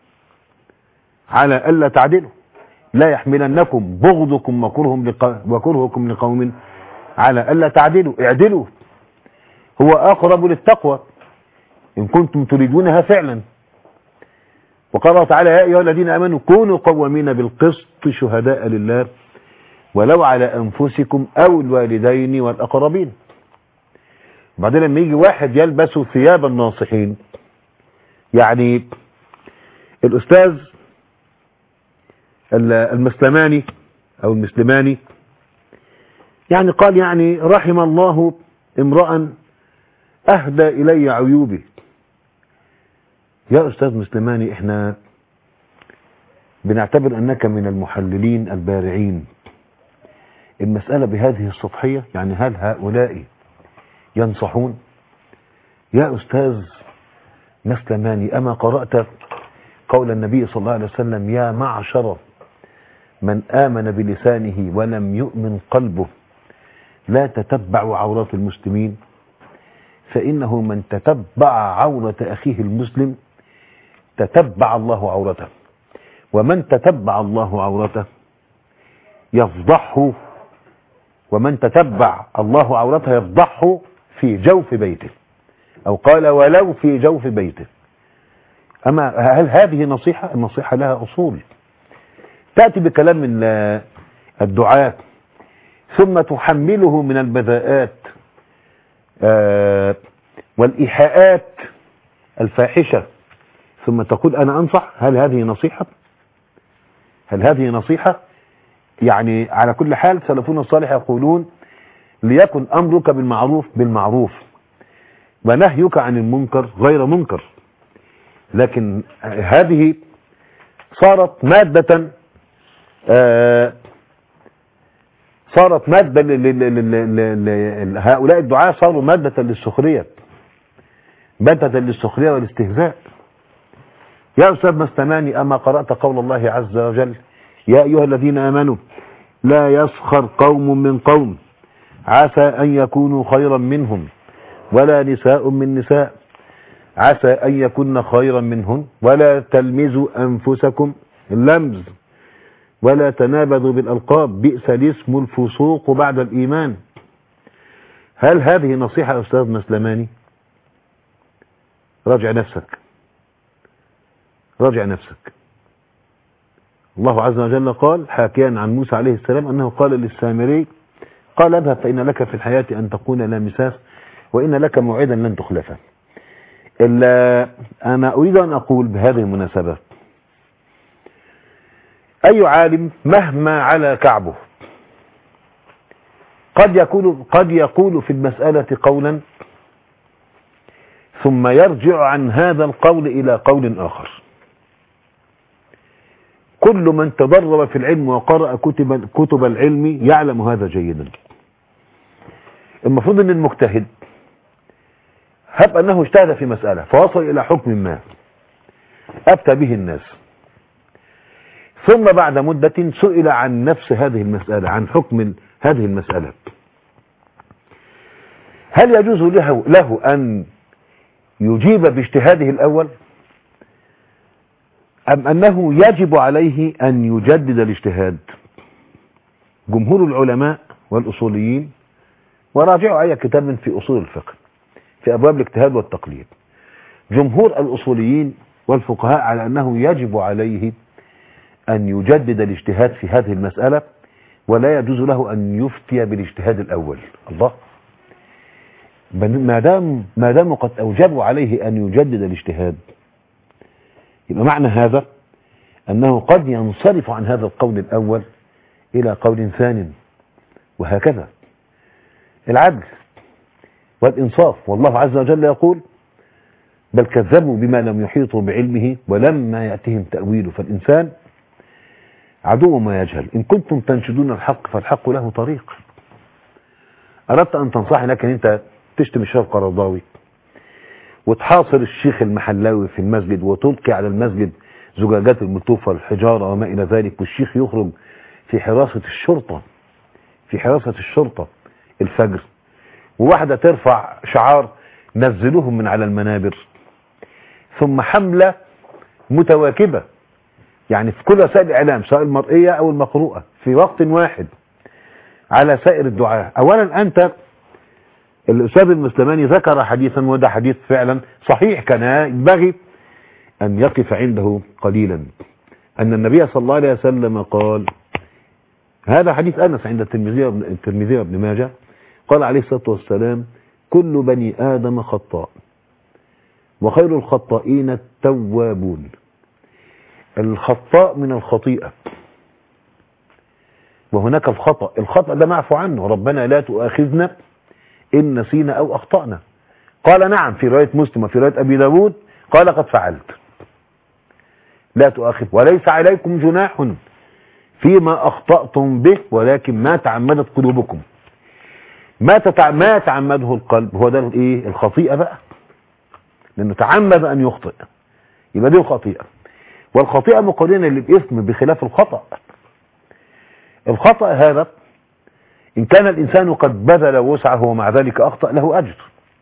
على ألا تعدلوا، لا يحملنكم بغضكم وكرهكم وكرهكم لقوم على ألا تعدلوا، اعدلوا هو أقرب للتقوى إن كنتم تريدونها فعلا. وقال الله تعالى: يا أيها الذين آمنوا كونوا قوامين بالقسط شهداء لله ولو على أنفسكم أو الوالدين والأقربين. بعدين لما يجي واحد يلبس ثياب الناصحين، يعني الأستاذ المسلماني أو المسلماني يعني قال: يعني رحم الله امرأ أهدى إلي عيوبي. يا أستاذ مسلماني، احنا بنعتبر أنك من المحللين البارعين. المسألة بهذه السطحية، يعني هل هؤلاء ينصحون؟ يا أستاذ مسلماني، أما قرأت قول النبي صلى الله عليه وسلم: يا معشر من آمن بلسانه ولم يؤمن قلبه لا تتبعوا عورات المسلمين، فإنه من تتبع عورة أخيه المسلم تتبع الله عورته، ومن تتبع الله عورته يفضحه، ومن تتبع الله عورته يفضحه في جوف بيته. أو قال ولو في جوف بيته. أما هل هذه نصيحة؟ النصيحة لها أصول. تأتي بكلام الدعاة ثم تحمله من البذاءات آه والإيحاءات الفاحشة ثم تقول أنا أنصح. هل هذه نصيحة؟ هل هذه نصيحة؟ يعني على كل حال سلفنا الصالح يقولون ليكن أمرك بالمعروف بالمعروف ونهيك عن المنكر غير منكر. لكن هذه صارت مادة آه صارت مادة هؤلاء الدعاة صاروا مادة للسخرية مادة للسخرية والاستهزاء. يا أستاذ مستماني أما قرأت قول الله عز وجل يا أيها الذين آمنوا لا يسخر قوم من قوم عسى أن يكونوا خيرا منهم ولا نساء من نساء عسى أن يكون خيرا منهن ولا تلمزوا أنفسكم اللمز ولا تنابذوا بالألقاب بئس الاسم الفسوق بعد الإيمان. هل هذه نصيحة يا أستاذ مسلماني؟ راجع نفسك راجع نفسك. الله عز وجل قال حاكيا عن موسى عليه السلام أنه قال للسامري قال اذهب فإن لك في الحياة أن تكون لا مساس وإن لك موعدا لن تخلفه. إلا أنا أريد أن أقول بهذه المناسبة أي عالم مهما على كعبه قد يقول قد يقول في المسألة قولا ثم يرجع عن هذا القول إلى قول آخر. كل من تدرب في العلم وقرأ كتب, كتب العلم يعلم هذا جيدا. المفروض أن المجتهد هب أنه اجتهد في مسألة فوصل إلى حكم ما أفتى به الناس ثم بعد مدة سئل عن نفس هذه المسألة عن حكم هذه المسألة. هل يجوز له, له أن يجيب باجتهاده الأول أم أنه يجب عليه أن يجدد الاجتهاد؟ جمهور العلماء والأصوليين وراجعوا أي كتاب في أصول الفقه في أبواب الاجتهاد والتقليد جمهور الأصوليين والفقهاء على أنه يجب عليه أن يجدد الاجتهاد في هذه المسألة ولا يجوز له أن يفتي بالاجتهاد الأول. الله ما دام ما دام قد أوجبوا عليه أن يجدد الاجتهاد يبقى معنى هذا أنه قد ينصرف عن هذا القول الأول إلى قول ثاني وهكذا. العدل والإنصاف. والله عز وجل يقول بل كذبوا بما لم يحيطوا بعلمه ولما يأتهم تأويله فالإنسان عدو ما يجهل. إن كنتم تنشدون الحق فالحق له طريق. أردت أن تنصحي لكن أنت تشتم الشيخ القرضاوي وتحاصر الشيخ المحلاوي في المسجد وتلقي على المسجد زجاجات الملتوفة الحجارة وما إلى ذلك والشيخ يخرج في حراسة الشرطة في حراسة الشرطة الفجر وواحدة ترفع شعار نزلوهم من على المنابر ثم حملة متواكبة يعني في كل وسائل الإعلام سواء المرئية أو المقروءة في وقت واحد على سائر الدعاة. أولا أنت الأستاذ المسلماني ذكر حديثا وده حديث فعلا صحيح كان ينبغي أن يقف عنده قليلا أن النبي صلى الله عليه وسلم قال هذا حديث أنس عند الترمذي وابن ماجه قال عليه الصلاة والسلام كل بني آدم خطاء وخير الخطائين التوابون. الخطاء من الخطيئة وهناك الخطأ. الخطأ ده معفو عنه ربنا لا تؤاخذنا إن نسينا أو أخطأنا. قال نعم في رواية مسلم وفي رواية أبي داود قال قد فعلت لا تؤاخذ وليس عليكم جناح فيما أخطأتم به ولكن ما تعمدت قلوبكم. ما تتع... ما تعمده القلب هو ده الايه الخطيئة بقى لأنه تعمد أن يخطئ يبقى دي الخطيئة. والخطيئة مقارنة للإثم بخلاف الخطأ. الخطأ هذا إن كان الإنسان قد بذل وسعه ومع ذلك أخطأ له أجر.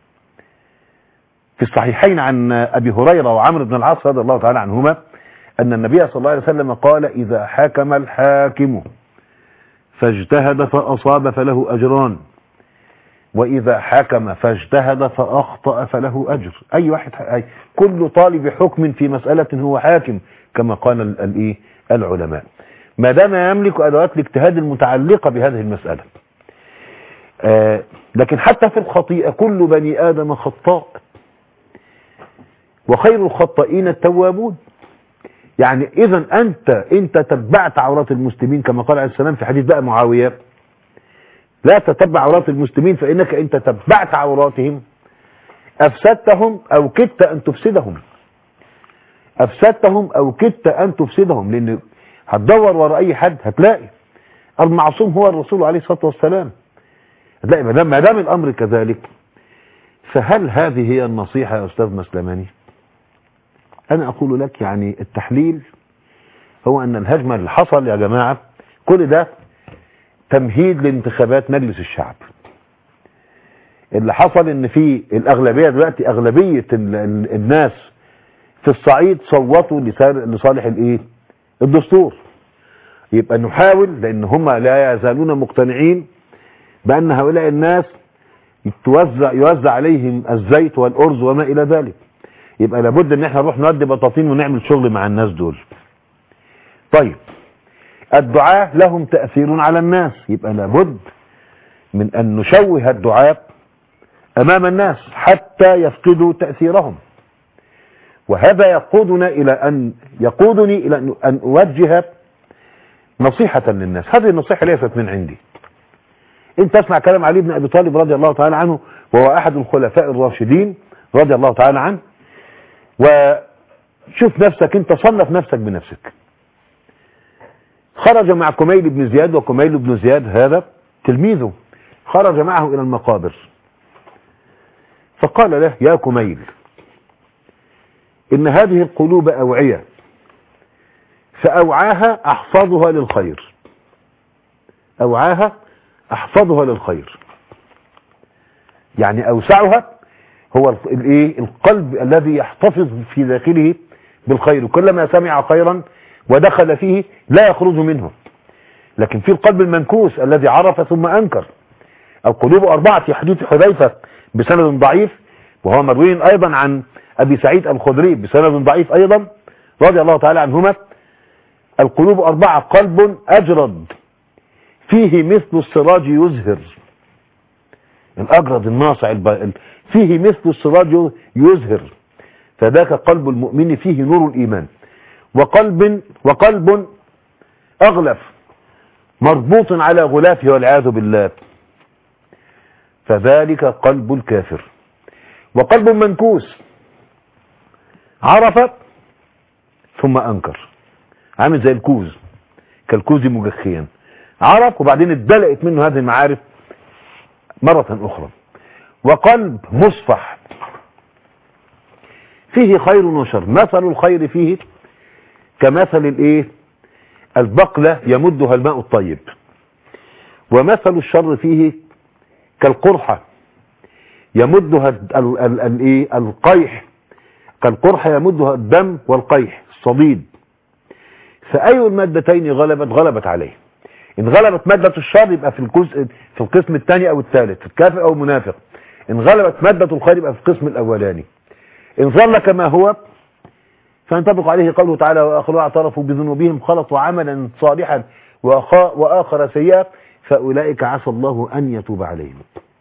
في الصحيحين عن أبي هريرة وعمر بن العاص رضي الله تعالى عنهما أن النبي صلى الله عليه وسلم قال إذا حكم الحاكم فاجتهد فأصاب فله أجران وإذا حكم فاجتهد فأخطأ فله أجر. أي واحد أي كل طالب حكم في مسألة هو حاكم كما قال الإيه العلماء، ما دام يملك أدوات الاجتهاد المتعلقة بهذه المسألة. آه لكن حتى في الخطيئة كل بني آدم خطاء وخير الخطائين التوابون. يعني إذا أنت أنت تتبعت عورات المسلمين كما قال عليه السلام في حديث بقى معاوية، لا تتبع عورات المسلمين فإنك إن تتبعت عوراتهم أفسدتهم أو كدت أن تفسدهم أفسدتهم أو كدت أن تفسدهم لأن هتدور ورا أي حد هتلاقي المعصوم هو الرسول عليه الصلاة والسلام. هتلاقي ما دام الأمر كذلك، فهل هذه هي النصيحة يا أستاذ مسلماني؟ أنا أقول لك يعني التحليل هو أن الهجمة اللي حصل يا جماعة كل ده تمهيد لانتخابات مجلس الشعب. اللي حصل ان في الاغلبية دلوقتي اغلبية الناس في الصعيد صوتوا لصالح الايه الدستور. يبقى نحاول لان هم لا يزالون مقتنعين بان هؤلاء الناس يتوزع يوزع عليهم الزيت والارز وما الى ذلك. يبقى لابد ان احنا نروح نودي بطاطين ونعمل شغل مع الناس دول. طيب الدعاة لهم تأثير على الناس، يبقى لابد من أن نشوه الدعاة أمام الناس حتى يفقدوا تأثيرهم. وهذا يقودنا إلى أن يقودني إلى أن أوجه نصيحة للناس. هذه النصيحة ليست من عندي. أنت تسمع كلام علي بن أبي طالب رضي الله تعالى عنه وهو أحد الخلفاء الراشدين رضي الله تعالى عنه، وشوف نفسك أنت، صنف نفسك بنفسك. خرج مع كميل بن زياد، وكميل بن زياد هذا تلميذه، خرج معه إلى المقابر فقال له يا كميل إن هذه القلوب أوعية فأوعاها أحفظها للخير، أوعاها أحفظها للخير. يعني أوسعها هو الايه القلب الذي يحتفظ في داخله بالخير، كلما سمع خيرا ودخل فيه لا يخرج منه. لكن في القلب المنكوس الذي عرف ثم أنكر. القلوب أربعة في حديث حذيفة بسند ضعيف، وهو مروي أيضا عن أبي سعيد الخدري بسند ضعيف أيضا رضي الله تعالى عنهما. القلوب أربعة: قلب أجرد فيه مثل السراج يزهر، الأجرد الناصع فيه مثل السراج يزهر، فذاك قلب المؤمن فيه نور الإيمان. وقلب وقلب أغلف مربوط على غلافه والعياذ بالله، فذلك قلب الكافر. وقلب منكوس عرف ثم أنكر، عامل زي الكوز، كالكوز مجخيا، عرف وبعدين اتدلقت منه هذه المعارف مرة أخرى. وقلب مصفح فيه خير وشر، مثل الخير فيه كمثل الايه البقلة يمدها الماء الطيب، ومثل الشر فيه كالقرحة يمدها الايه القيح، كالقرحة يمدها الدم والقيح الصديد. فأي المادتين غلبت غلبت عليه. إن غلبت مادة الشر يبقى في الجزء في القسم الثاني أو الثالث، الكافر أو المنافق. إن غلبت مادة الخير يبقى في القسم الأولاني. إن ظل كما هو فينطبق عليه قوله تعالى وآخرون اعترفوا بذنوبهم خلطوا عملا صالحا وآخر سيئا فأولئك عسى الله أن يتوب عليهم.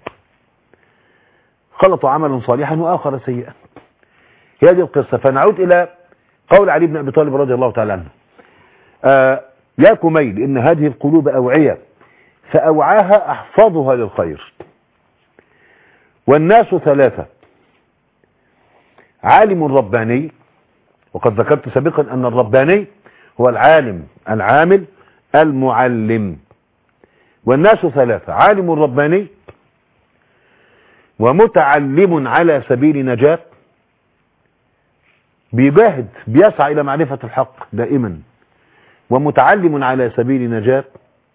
خلطوا عملا صالحا وآخر سيئا، هي هذه القصة. فنعود إلى قول علي بن أبي طالب رضي الله تعالى عنه: آه يا كميل إن هذه القلوب أوعية فأوعاها أحفظها للخير. والناس ثلاثة: عالم رباني، وقد ذكرت سابقا أن الرباني هو العالم العامل المعلم. والناس ثلاثة: عالم رباني، ومتعلم على سبيل نجاة، بيجاهد بيسعى إلى معرفة الحق دائما، ومتعلم على سبيل نجاة،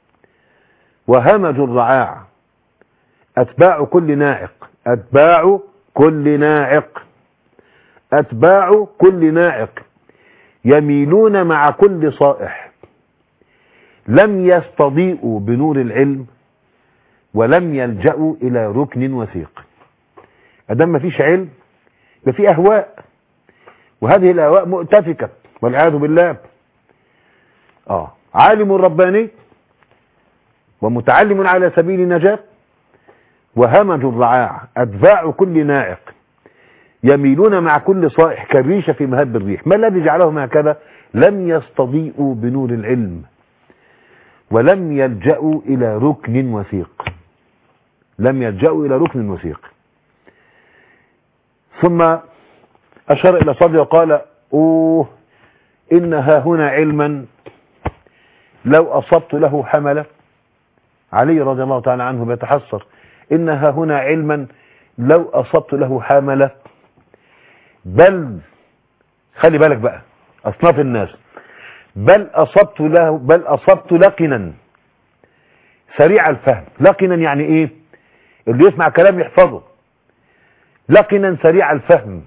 وهمج الرعاع، أتباع كل ناعق، أتباع كل ناعق أتباع كل ناعق يميلون مع كل صائح، لم يستضيئوا بنور العلم ولم يلجأوا إلى ركن وثيق. أدام ما فيش علم يبقى في أهواء، وهذه الأهواء مؤتفكة والعياذ بالله. آه عالم رباني ومتعلم على سبيل النجاة، وهمج الرعاع أتباع كل ناعق يميلون مع كل صائح كالريشة في مهب الريح. ما الذي جعلهم هكذا؟ لم يستضيئوا بنور العلم ولم يلجأوا إلى ركن وثيق. لم يلجأوا إلى ركن وثيق. ثم أشار إلى صدره وقال: أوه إن ها هنا علما لو أصبت له حملة. علي رضي الله تعالى عنه بيتحسر: إن ها هنا علما لو أصبت له حملة، بل خلي بالك بقى أصناف الناس، بل أصبت له بل أصبت لقنا سريع الفهم. لقنا يعني إيه؟ اللي يسمع كلام يحفظه. لقنا سريع الفهم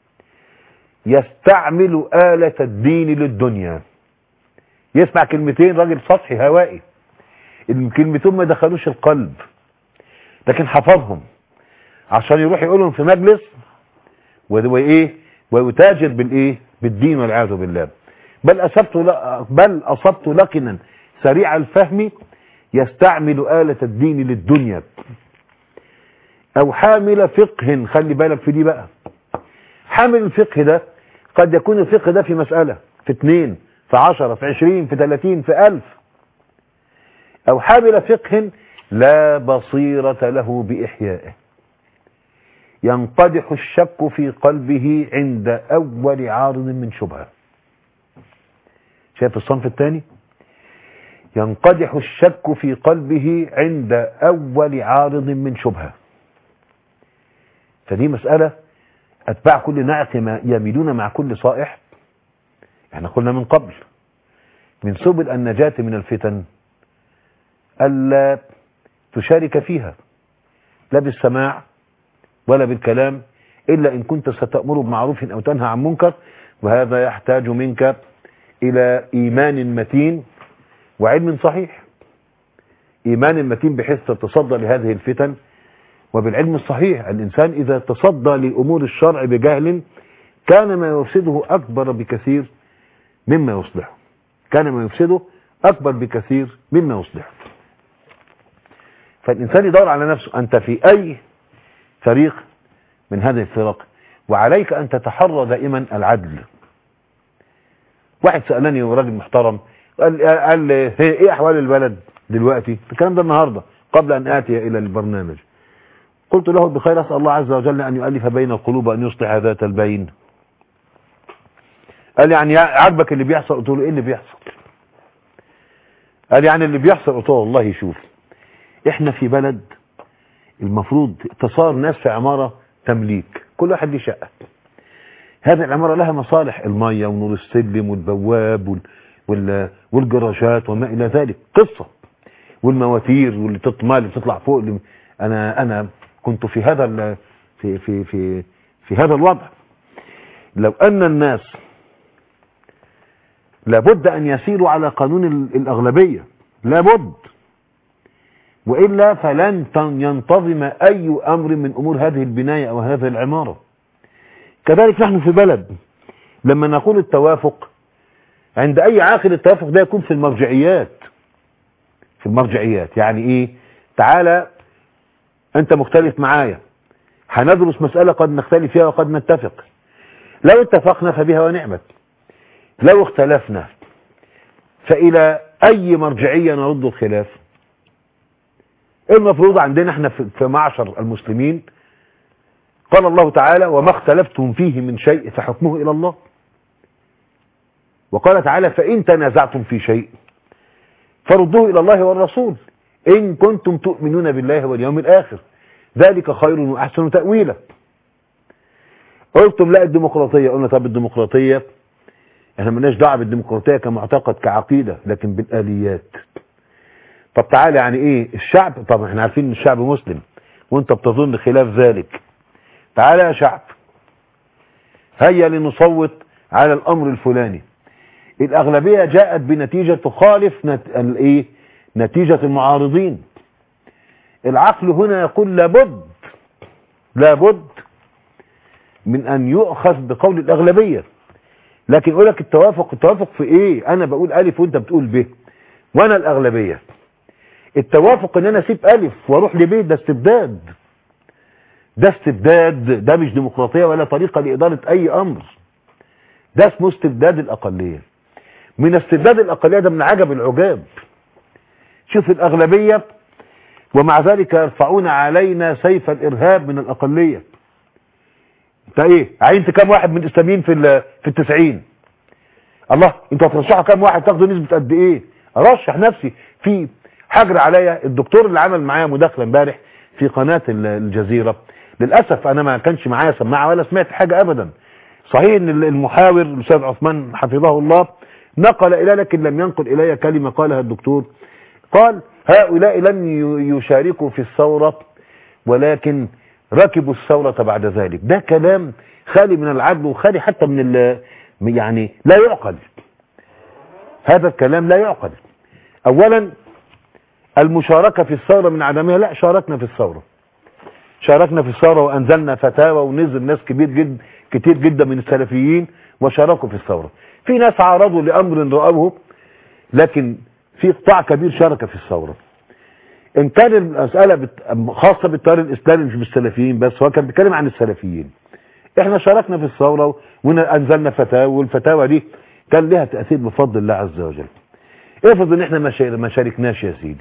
يستعمل آلة الدين للدنيا. يسمع كلمتين، راجل سطحي هوائي، الكلمتين ما دخلوش القلب لكن حفظهم عشان يروح يقولهم في مجلس وايه ويتاجر بالايه بالدين والعياذ بالله. بل اصبت بل اصبت لقنا سريع الفهم يستعمل آلة الدين للدنيا، او حامل فقه. خلي بالك في دي بقى، حامل الفقه ده قد يكون الفقه ده في مسألة، في اتنين، في عشرة، في عشرين، في ثلاثين، في ألف. او حامل فقه لا بصيرة له بإحيائه، ينقدح الشك في قلبه عند أول عارض من شبهة. شايف الصنف الثاني؟ ينقدح الشك في قلبه عند أول عارض من شبهة. فدي مسألة أتباع كل ناعق يميلون مع كل صائح. احنا قلنا من قبل من سبل النجاة من الفتن ألا تشارك فيها، لا بالسماع ولا بالكلام، إلا إن كنت ستأمر بمعروف أو تنهى عن منكر، وهذا يحتاج منك إلى إيمان متين وعلم صحيح. إيمان متين بحيث تتصدى لهذه الفتن، وبالعلم الصحيح. الإنسان إذا تصدى لأمور الشرع بجهل كان ما يفسده أكبر بكثير مما يصلحه. كان ما يفسده أكبر بكثير مما يصلحه. فالإنسان يدور على نفسه، أنت في أي فريق من هذه الفرق، وعليك أن تتحرى دائما العدل. واحد سألني راجل محترم قال, قال ايه أحوال البلد دلوقتي؟ الكلام ده النهاردة قبل أن آتي إلى البرنامج. قلت له بخير، أسأل الله عز وجل أن يؤلف بين القلوب وأن يصلح ذات البين. قال يعني عجبك اللي بيحصل؟ قلت له ايه اللي بيحصل؟ قال يعني اللي بيحصل. قلت له والله شوف، احنا في بلد المفروض تصار ناس في عمارة تمليك، كل واحد ليه شقة. هذه العمارة لها مصالح، المية ونور السلم والبواب وال... وال... والجراشات وما إلى ذلك، قصة، والمواتير واللي تطمع اللي بتطلع فوق. اللي... أنا أنا كنت في هذا ال... في في في في هذا الوضع. لو أن الناس لابد أن يسيروا على قانون الأغلبية، لابد، وإلا فلن ينتظم أي أمر من أمور هذه البناية أو هذه العمارة. كذلك نحن في بلد لما نقول التوافق، عند أي عاقل التوافق ده يكون في المرجعيات. في المرجعيات يعني إيه؟ تعالى أنت مختلف معايا، هندرس مسألة قد نختلف فيها وقد نتفق. لو اتفقنا فبها ونعمت، لو اختلفنا فإلى أي مرجعية نرد الخلاف؟ المفروض عندنا احنا في معشر المسلمين قال الله تعالى: وما اختلفتم فيه من شيء فحكمه إلى الله. وقال تعالى: فإن تنازعتم في شيء فردوه إلى الله والرسول إن كنتم تؤمنون بالله واليوم الآخر، ذلك خير وأحسن تأويلا. قلتم لا الديمقراطية، قلنا طب الديمقراطية احنا مالناش دعوه بالديمقراطية كمعتقد كعقيدة، لكن بالآليات. طب تعالى يعني ايه الشعب؟ طب احنا عارفين ان الشعب مسلم وانت بتظن خلاف ذلك. تعالى يا شعب، هيا لنصوت على الامر الفلاني. الاغلبية جاءت بنتيجة تخالف نت... الايه نتيجة المعارضين. العقل هنا يقول لابد لابد من ان يؤخذ بقول الاغلبية. لكن يقول لك التوافق التوافق في ايه؟ انا بقول الف وانت بتقول ب وانا الاغلبية. التوافق ان انا اسيب الف واروح لب، ده استبداد، ده استبداد، ده مش ديمقراطية ولا طريقة لإدارة اي امر، ده اسمه استبداد الاقلية. من استبداد الاقلية ده من عجب العجاب. شوف الاغلبية ومع ذلك يرفعون علينا سيف الارهاب من الاقلية. انت ايه عينت كام واحد من الاسلاميين في في التسعين؟ الله، انت هترشحوا كام واحد؟ تاخدوا نسبة قد ايه؟ ارشح نفسي. في حجر عليا الدكتور اللي عمل معايا مداخلة امبارح في قناة الجزيرة، للأسف انا ما كانش معايا سماعة ولا سمعت حاجة ابدا. صحيح ان المحاور الاستاذ عثمان حفظه الله نقل الي، لكن لم ينقل الي كلمة قالها الدكتور. قال هؤلاء لم يشاركوا في الثورة ولكن ركبوا الثورة بعد ذلك. ده كلام خالي من العدل وخالي حتى من ال يعني لا يعقل. هذا الكلام لا يعقل. اولا المشاركة في الثورة من عدمها، لا، شاركنا في الثورة شاركنا في الثورة وانزلنا فتاوى ونزل ناس كبير جدا كتير جدا من السلفيين وشاركوا في الثورة. في ناس عارضوا لامر رأوه، لكن في قطاع كبير شارك في الثورة. ان كان المسألة خاصة بالتيار الاسلامي مش بالسلفيين بس، هو كان بيتكلم عن السلفيين. احنا شاركنا في الثورة وانزلنا فتاوى، والفتاوى دي كان لها تأثير بفضل الله عز وجل. افرض ان احنا ما شاركناش يا سيدي،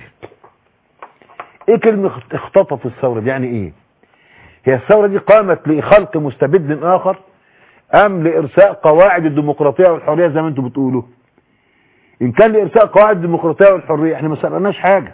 ايه كلمة اختطفوا الثورة دي؟ يعني ايه؟ هي الثورة دي قامت لخلق مستبد اخر ام لارساء قواعد الديمقراطية والحرية زي ما انتم بتقولوا؟ ان كان لارساء قواعد الديمقراطية والحرية احنا ما سرقناش حاجة.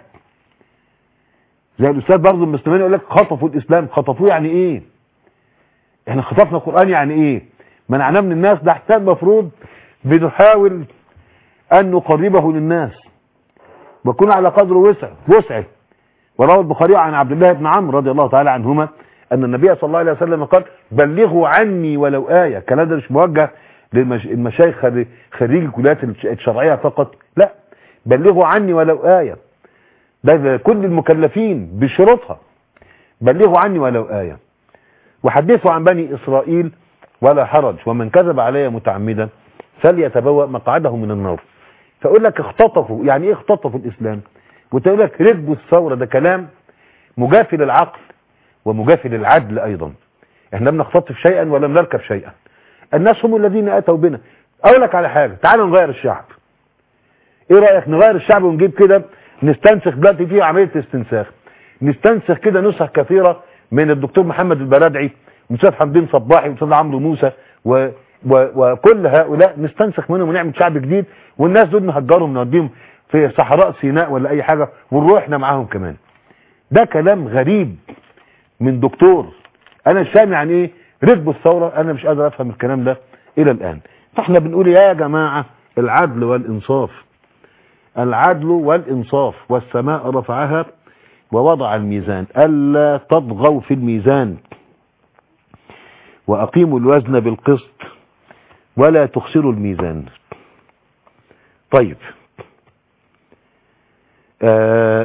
زي الاستاذ برضه المسلمين يقول لك خطفوا الاسلام. خطفوه يعني ايه؟ احنا خطفنا القرآن يعني ايه؟ منعناه من الناس. ده حتى المفروض بنحاول ان نقربه للناس ويكون على قدر وسع وسعه. وروى البخاري عن عبد الله بن عمرو رضي الله تعالى عنهما ان النبي صلى الله عليه وسلم قال بلغوا عني ولو آية. الكلام ده مش موجه للمشايخ خريج الكليات الشرعية فقط، لا، بلغوا عني ولو آية. ده كل المكلفين بشروطها، بلغوا عني ولو آية. وحدثوا عن بني إسرائيل ولا حرج، ومن كذب علي متعمدا فليتبوأ مقعده من النار. فأقول لك اختطفوا، يعني ايه اختطفوا الإسلام؟ وتقول لك ركبوا الثورة. ده كلام مجافي للعقل ومجافي للعدل أيضا. احنا لم نختطف شيئا ولم نركب شيئا، الناس هم الذين أتوا بنا. أقول لك على حاجة، تعالوا نغير الشعب. ايه رأيك نغير الشعب ونجيب كده نستنسخ دلوقتي فيه عملية استنساخ، نستنسخ كده نسخ كثيرة من الدكتور محمد البلادعي ومستاذ حمدين صباحي ومستاذ عمرو موسى و... و... وكل هؤلاء، نستنسخ منهم ونعمل شعب جديد، والناس دول نهجرهم نوديهم في صحراء سيناء ولا اي حاجة ونروح احنا معاهم كمان. ده كلام غريب من دكتور. انا مش فاهم يعني ايه ركبوا الثورة. انا مش قادر افهم الكلام ده الى الان. فاحنا بنقول يا جماعة العدل والانصاف، العدل والإنصاف. والسماء رفعها ووضع الميزان ألا تطغوا في الميزان وأقيموا الوزن بالقسط ولا تخسروا الميزان. طيب، آه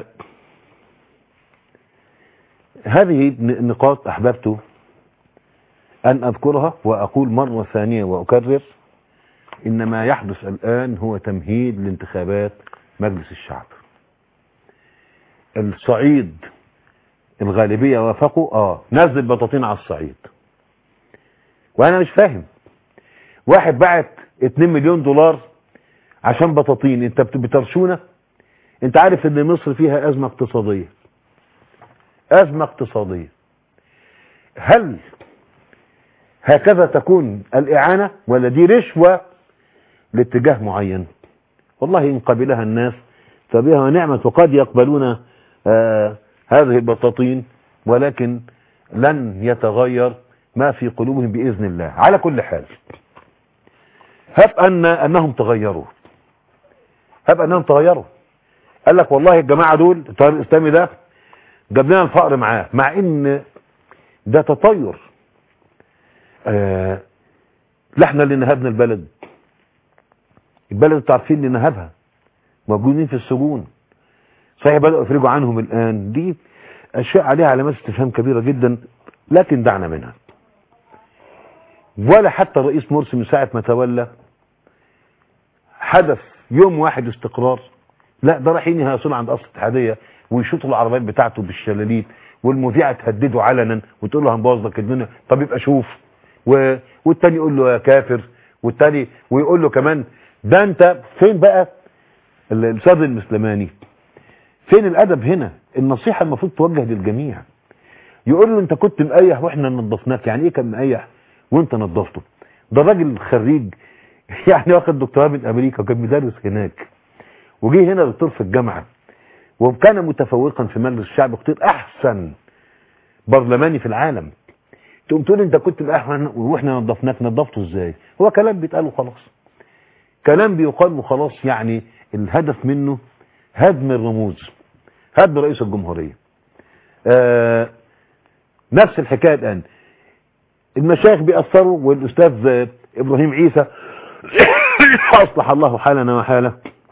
هذه النقاط أحببت أن أذكرها وأقول مرة ثانية وأكرر إن ما يحدث الآن هو تمهيد لانتخابات مجلس الشعب. الصعيد الغالبية وافقوا، اه نزل بطاطين على الصعيد. وانا مش فاهم، واحد بعت اتنين مليون دولار عشان بطاطين، انت بترشونا؟ انت عارف ان مصر فيها ازمة اقتصادية، ازمة اقتصادية. هل هكذا تكون الاعانة ولا دي رشوة لاتجاه معين؟ والله إن قبلها الناس فبها ونعمة، وقد يقبلون آه هذه البطاطين ولكن لن يتغير ما في قلوبهم بإذن الله. على كل حال، هب أن أنهم تغيروا، هب أنهم تغيروا قال لك والله الجماعة دول التيار الإسلامي ده جاب لنا الفقر معاه، مع إن ده تطير. آه لا احنا اللي نهبنا البلد، البلد انتوا عارفين اللي نهبها موجودين في السجون. صحيح بدأوا يفرجوا عنهم الآن، دي اشياء عليها علامات استفهام كبيرة جدا، لكن دعنا منها. ولا حتى الرئيس مرسي من ساعة ما تولى حدث يوم واحد استقرار، لا ده رايحين يهاصلوا عند اصل الاتحادية ويشوطوا العربيات بتاعته بالشلاليت، والمذيعة تهدده علنا وتقول له هنبوظ لك الدنيا، طب يبقى شوف. و... والتاني يقول له يا كافر، والتاني ويقول له كمان ده انت فين بقى الاستاذ المسلماني؟ فين الادب هنا؟ النصيحة المفروض توجه للجميع. يقول له انت كنت مقيح واحنا نظفناك. يعني ايه كان مقيح وانت نظفته؟ ده راجل خريج يعني واخد دكتوراه من امريكا وكان بيدرس هناك، وجي هنا دكتور في الجامعة، وكان متفوقا في مجلس الشعب، اختير احسن برلماني في العالم. تقوم تقول انت كنت مقيح واحنا نظفناك. نظفته ازاي؟ هو كلام بيتقال وخلاص، كلام بيقال وخلاص. يعني الهدف منه هدم الرموز، هدم رئيس الجمهورية. آه نفس الحكاية الآن، المشايخ بيأثروا، والأستاذ إبراهيم عيسى أصلح الله حالنا وحاله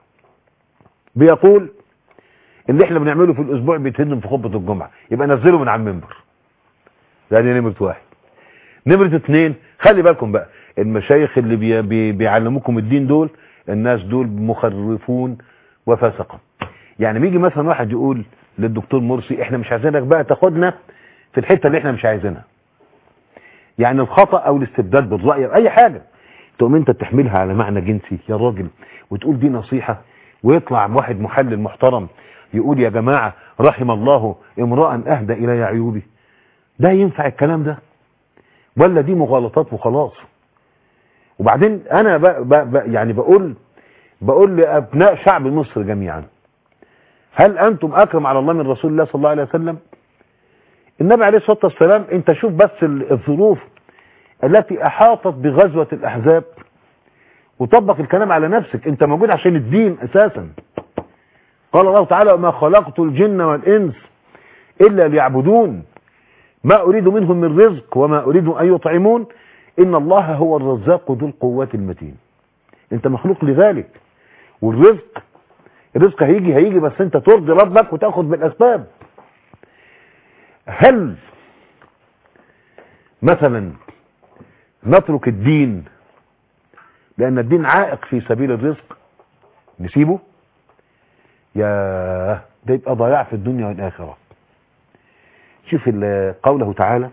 بيقول اللي احنا بنعمله في الأسبوع بيتهدم في خطبة الجمعة، يبقى نزله من على المنبر. يعني نمرة واحد. نمرة اتنين، خلي بالكم بقى، المشايخ اللي بي بي بيعلموكم الدين دول، الناس دول مخرفون وفاسقة. يعني بيجي مثلا واحد يقول للدكتور مرسي احنا مش عايزينك بقى تاخدنا في الحتة اللي احنا مش عايزينها، يعني الخطأ او الاستبداد بالرأي او اي حاجة، تقوم انت تحملها على معنى جنسي يا راجل وتقول دي نصيحة، ويطلع واحد محلل محترم يقول يا جماعة رحم الله امرأ اهدى الي عيوبي. ده ينفع الكلام ده؟ ولا دي مغالطات وخلاص؟ وبعدين انا بقى بقى يعني بقول بقول لابناء شعب مصر جميعا، هل انتم اكرم على الله من رسول الله صلى الله عليه وسلم؟ النبي عليه الصلاة والسلام، انت شوف بس الظروف التي احاطت بغزوة الاحزاب وطبق الكلام على نفسك. انت موجود عشان الدين اساسا. قال الله تعالى وما خلقت الجن والانس الا ليعبدون ما اريد منهم من رزق وما اريد ان يطعمون ان الله هو الرزاق ذو القوة المتين. انت مخلوق لذلك، والرزق الرزق هيجي هيجي بس انت ترضي ربك وتاخذ بالاسباب. هل مثلا نترك الدين لان الدين عائق في سبيل الرزق نسيبه؟ يا ده يبقى ضياع في الدنيا والاخره. شوف قوله تعالى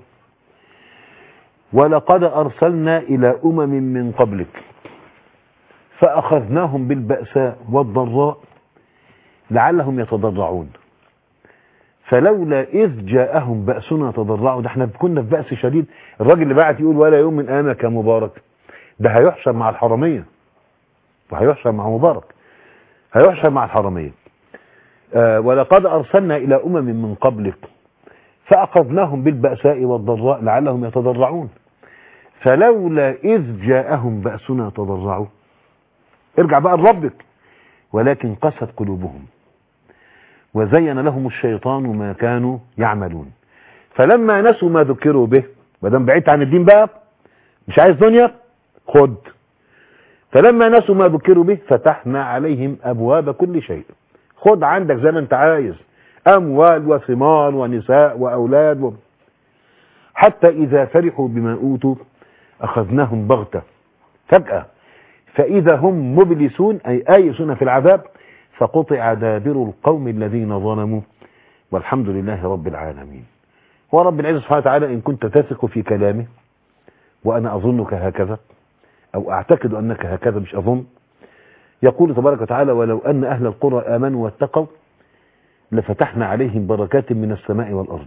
ولقد ارسلنا الى امم من قبلك فاخذناهم بالبأساء والضراء لعلهم يتضرعون فلولا إذ جاءهم بأسنا تضرعوا. ده احنا كنا في بأس شديد. الراجل اللي بعت يقول ولا يوم من أيامك يا مبارك، ده هيحشر مع الحرمية، وهيحشر مع مبارك، هيحشر مع الحرمية. آه ولقد أرسلنا إلى أمم من قبلك فأخذناهم بالبأساء والضراء لعلهم يتضرعون فلولا إذ جاءهم بأسنا تضرعوا. ارجع بقى لربك. ولكن قست قلوبهم وزين لهم الشيطان ما كانوا يعملون فلما نسوا ما ذكروا به، ما دام بعدت عن الدين بقى مش عايز دنيا خد، فلما نسوا ما ذكروا به فتحنا عليهم ابواب كل شيء. خد عندك زي ما انت عايز، اموال وثمار ونساء واولاد و... حتى اذا فرحوا بما اوتوا اخذناهم بغتة فجأة فاذا هم مبلسون اي آيسون في العذاب فقطع دابر القوم الذين ظلموا والحمد لله رب العالمين. هو رب العزة سبحانه وتعالى إن كنت تثق في كلامه، وأنا أظنك هكذا أو أعتقد أنك هكذا مش أظن، يقول تبارك وتعالى ولو أن أهل القرى آمنوا واتقوا لفتحنا عليهم بركات من السماء والأرض.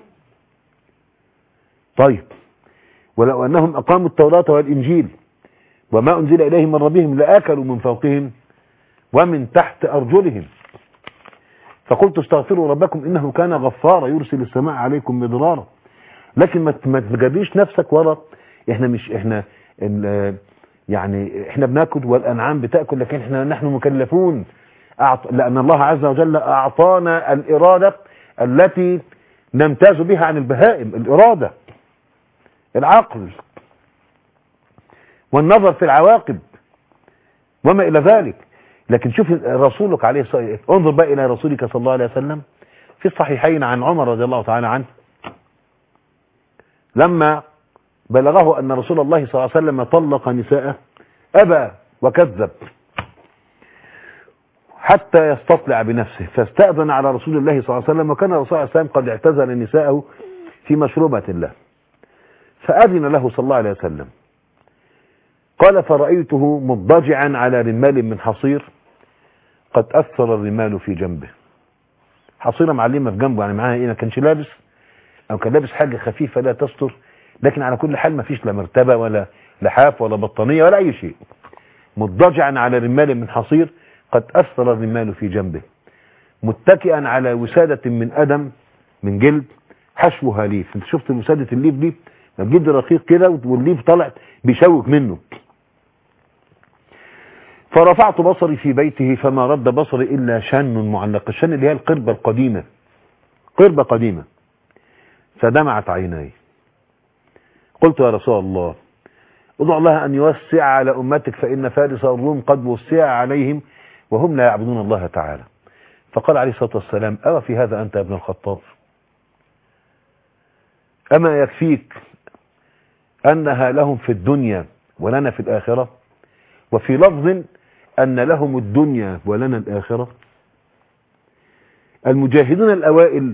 طيب ولو أنهم أقاموا التوراة والإنجيل وما أنزل إليهم من ربهم لآكلوا من فوقهم ومن تحت أرجلهم فقلت استغفروا ربكم إنه كان غفارا يرسل السماء عليكم مدرارا. لكن ما تجريش نفسك ورا احنا مش احنا يعني احنا بناكل والأنعام بتأكل، لكن احنا نحن مكلفون أعط... لأن الله عز وجل أعطانا الإرادة التي نمتاز بها عن البهائم، الإرادة، العقل والنظر في العواقب وما إلى ذلك. لكن شوف رسولك عليه الصلاة والسلام، انظر بقى إلى رسولك صلى الله عليه وسلم في الصحيحين عن عمر رضي الله تعالى عنه لما بلغه أن رسول الله صلى الله عليه وسلم طلق نساءه أبى وكذب حتى يستطلع بنفسه، فاستأذن على رسول الله صلى الله عليه وسلم، وكان الرسول صلى الله عليه وسلم قد اعتزل نساءه في مشروبة له، فأذن له صلى الله عليه وسلم. قال فرأيته مضجعا على رمال من حصير قد أثر الرمال في جنبه. حصيرة معلمة في جنبه، يعني معاها ايه، ما كانش لابس او كان لابس حاجة خفيفة لا تستر، لكن على كل حال ما فيش لا مرتبة ولا لحاف ولا بطانية ولا اي شيء. مضجعا على رمال من حصير قد أثر الرمال في جنبه، متكئا على وسادة من أدم من جلد حشوها ليف. انت شفت وسادة الليف دي، الجلد رقيق كده والليف طلع بيشوك منه. فرفعت بصري في بيته فما رد بصري إلا شن معلق، الشن اللي هي القربة القديمة، قربة قديمة، فدمعت عيناي. قلت يا رسول الله ادعو الله أن يوسع على أمتك فإن فارس والروم قد وسع عليهم وهم لا يعبدون الله تعالى. فقال عليه الصلاة والسلام أو في هذا أنت يا ابن الخطاب؟ أما يكفيك أنها لهم في الدنيا ولنا في الآخرة، وفي لفظ أن لهم الدنيا ولنا الآخرة. المجاهدون الأوائل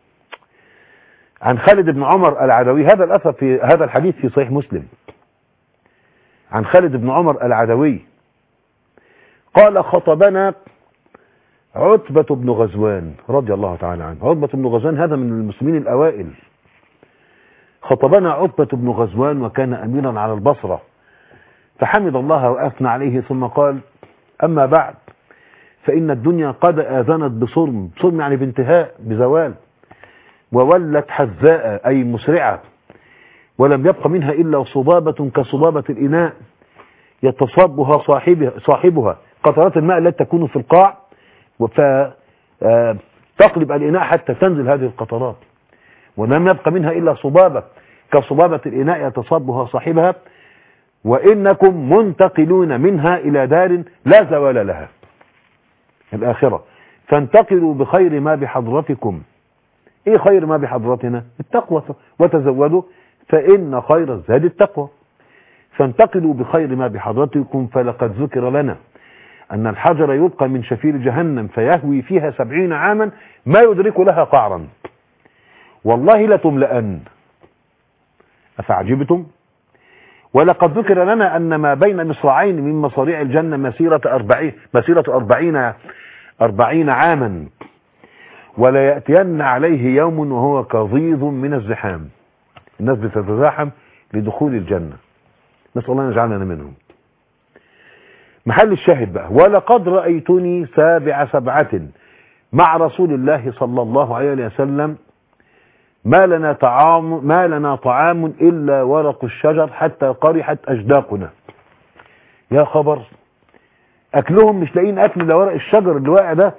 عن خالد بن عمر العدوي، هذا الأثر في هذا الحديث في صحيح مسلم، عن خالد بن عمر العدوي قال خطبنا عتبة بن غزوان رضي الله تعالى عنه. عتبة بن غزوان هذا من المسلمين الأوائل. خطبنا عتبة بن غزوان وكان أميرا على البصرة، فحمد الله وأثنى عليه ثم قال أما بعد فإن الدنيا قد آذنت بصرم، بصرم يعني بانتهاء بزوال، وولت حذاء أي مسرعة، ولم يبق منها إلا صبابة كصبابة الإناء يتصابها صاحبها, صاحبها قطرات الماء التي تكون في القاع، فتقلب الإناء حتى تنزل هذه القطرات، ولم يبق منها إلا صبابة كصبابة الإناء يتصابها صاحبها، وإنكم منتقلون منها إلى دار لا زوال لها، الآخرة، فانتقلوا بخير ما بحضرتكم. إيه خير ما بحضرتنا؟ التقوى، وتزودوا فإن خير الزاد التقوى. فانتقلوا بخير ما بحضرتكم، فلقد ذكر لنا أن الحجر يلقى من شفير جهنم فيهوي فيها سبعين عاما ما يدرك لها قعرا، والله لتملأن. أفعجبتم؟ ولقد ذكر لنا أن ما بين مصراعين من مصاريع الجنة مسيرة أربعين مسيرة أربعين أربعين عاما، ولا يأتين عليه يوم وهو كظيظ من الزحام. الناس بتتزاحم لدخول الجنة، نسأل الله يجعلنا منهم. محل الشاهد بقى، ولقد رأيتني سابع سبعة مع رسول الله صلى الله عليه وسلم ما لنا طعام ما لنا طعام إلا ورق الشجر حتى قرحت أجداقنا. يا خبر، أكلهم مش لاقين أكل إلا ورق الشجر اللي واقع ده،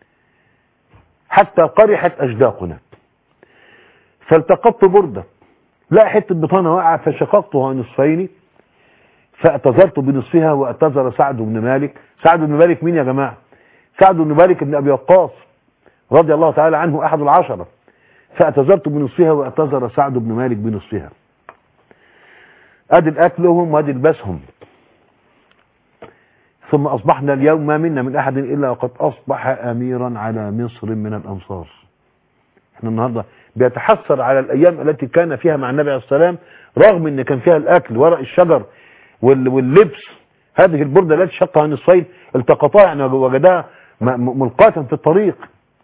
حتى قرحت أجداقنا. فالتقطت بردة، لا حتة بطانة واقعة، فشققتها نصفين فاعتذرت بنصفها واعتذر سعد بن مالك. سعد بن مالك مين يا جماعة؟ سعد بن مالك بن أبي وقاص رضي الله تعالى عنه، أحد العشرة. فاعتذرت بنصفها واعتذر سعد بن مالك بنصفها. ادي الاكلهم وادي لباسهم. ثم اصبحنا اليوم ما منا من احد الا وقد اصبح اميرا على مصر من الامصار. احنا النهارده بيتحسر على الايام التي كان فيها مع النبي عليه السلام، رغم ان كان فيها الاكل ورق الشجر واللبس. هذه البردة التي شقها نصفين التقطها، يعني وجدها ملقاة في الطريق.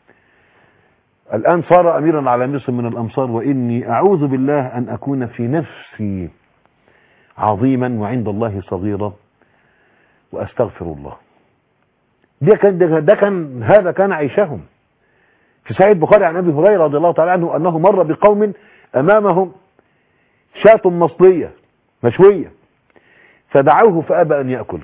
الآن صار أميرا على مصر من الأمصار، وإني أعوذ بالله أن أكون في نفسي عظيما وعند الله صغيرا وأستغفر الله. ده كان, ده كان هذا كان عيشهم. في صحيح البخاري عن أبي هريرة رضي الله تعالى عنه أنه مر بقوم أمامهم شاة مصلية مشوية، فدعوه فأبى أن يأكل،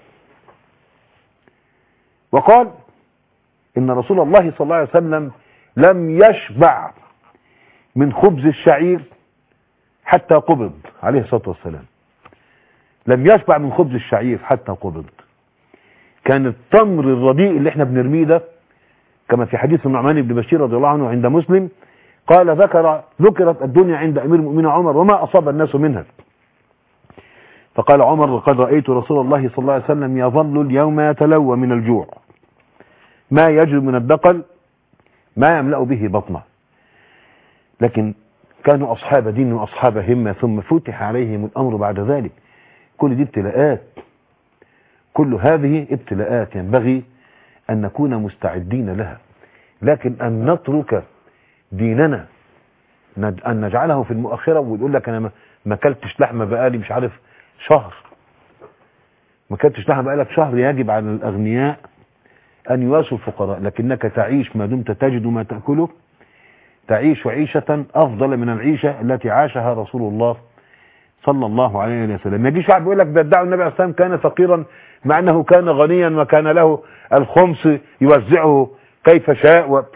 وقال إن رسول الله صلى الله عليه وسلم لم يشبع من خبز الشعير حتى قبض عليه الصلاة والسلام. لم يشبع من خبز الشعير حتى قبض. كان التمر الرديء اللي احنا بنرميه ده كما في حديث النعمان بن بشير رضي الله عنه عند مسلم قال ذكر ذكرت الدنيا عند أمير المؤمنين عمر وما أصاب الناس منها، فقال عمر وقد رأيت رسول الله صلى الله عليه وسلم يظل اليوم يتلوى من الجوع ما يجد من الدقل ما يملأ به بطنه. لكن كانوا أصحاب دين وأصحاب همة، ثم فتح عليهم الأمر بعد ذلك. كل دي ابتلاءات، كل هذه ابتلاءات ينبغي أن نكون مستعدين لها. لكن أن نترك ديننا أن نجعله في المؤخرة ويقول لك أنا ما اكلتش لحمة بقالي مش عارف شهر، ما اكلتش لحمة بقالك شهر. يجب على الأغنياء أن يواسوا الفقراء، لكنك تعيش ما دمت تجد ما تأكله، تعيش عيشة أفضل من العيشة التي عاشها رسول الله صلى الله عليه وسلم. ما يجيش واحد بيقول لك ده ادعوا النبي عليه الصلاة والسلام كان فقيرا مع أنه كان غنيا وكان له الخمس يوزعه كيف شاء و...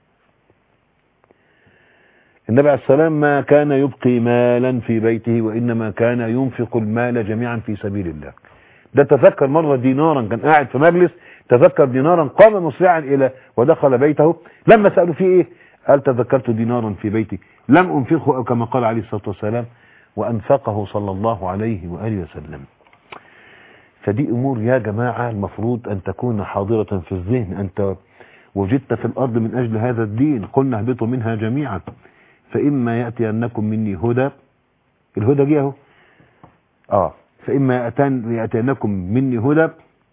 النبي عليه السلام ما كان يبقي مالا في بيته وإنما كان ينفق المال جميعا في سبيل الله. ده تذكر مرة دينارا كان قاعد في مجلس، تذكر دينارا قام مسرعا إلى ودخل بيته، لما سألوا فيه إيه قال تذكرت دينارا في بيتي لم أنفقه، أو كما قال عليه الصلاة والسلام وأنفقه صلى الله عليه وآله وسلم. فدي أمور يا جماعة المفروض أن تكون حاضرة في الذهن. أنت وجدت في الأرض من أجل هذا الدين، قلنا اهبطوا منها جميعا فإما يأتينكم مني هدى، الهدى جه اهو اه فإما يأتينكم مني هدى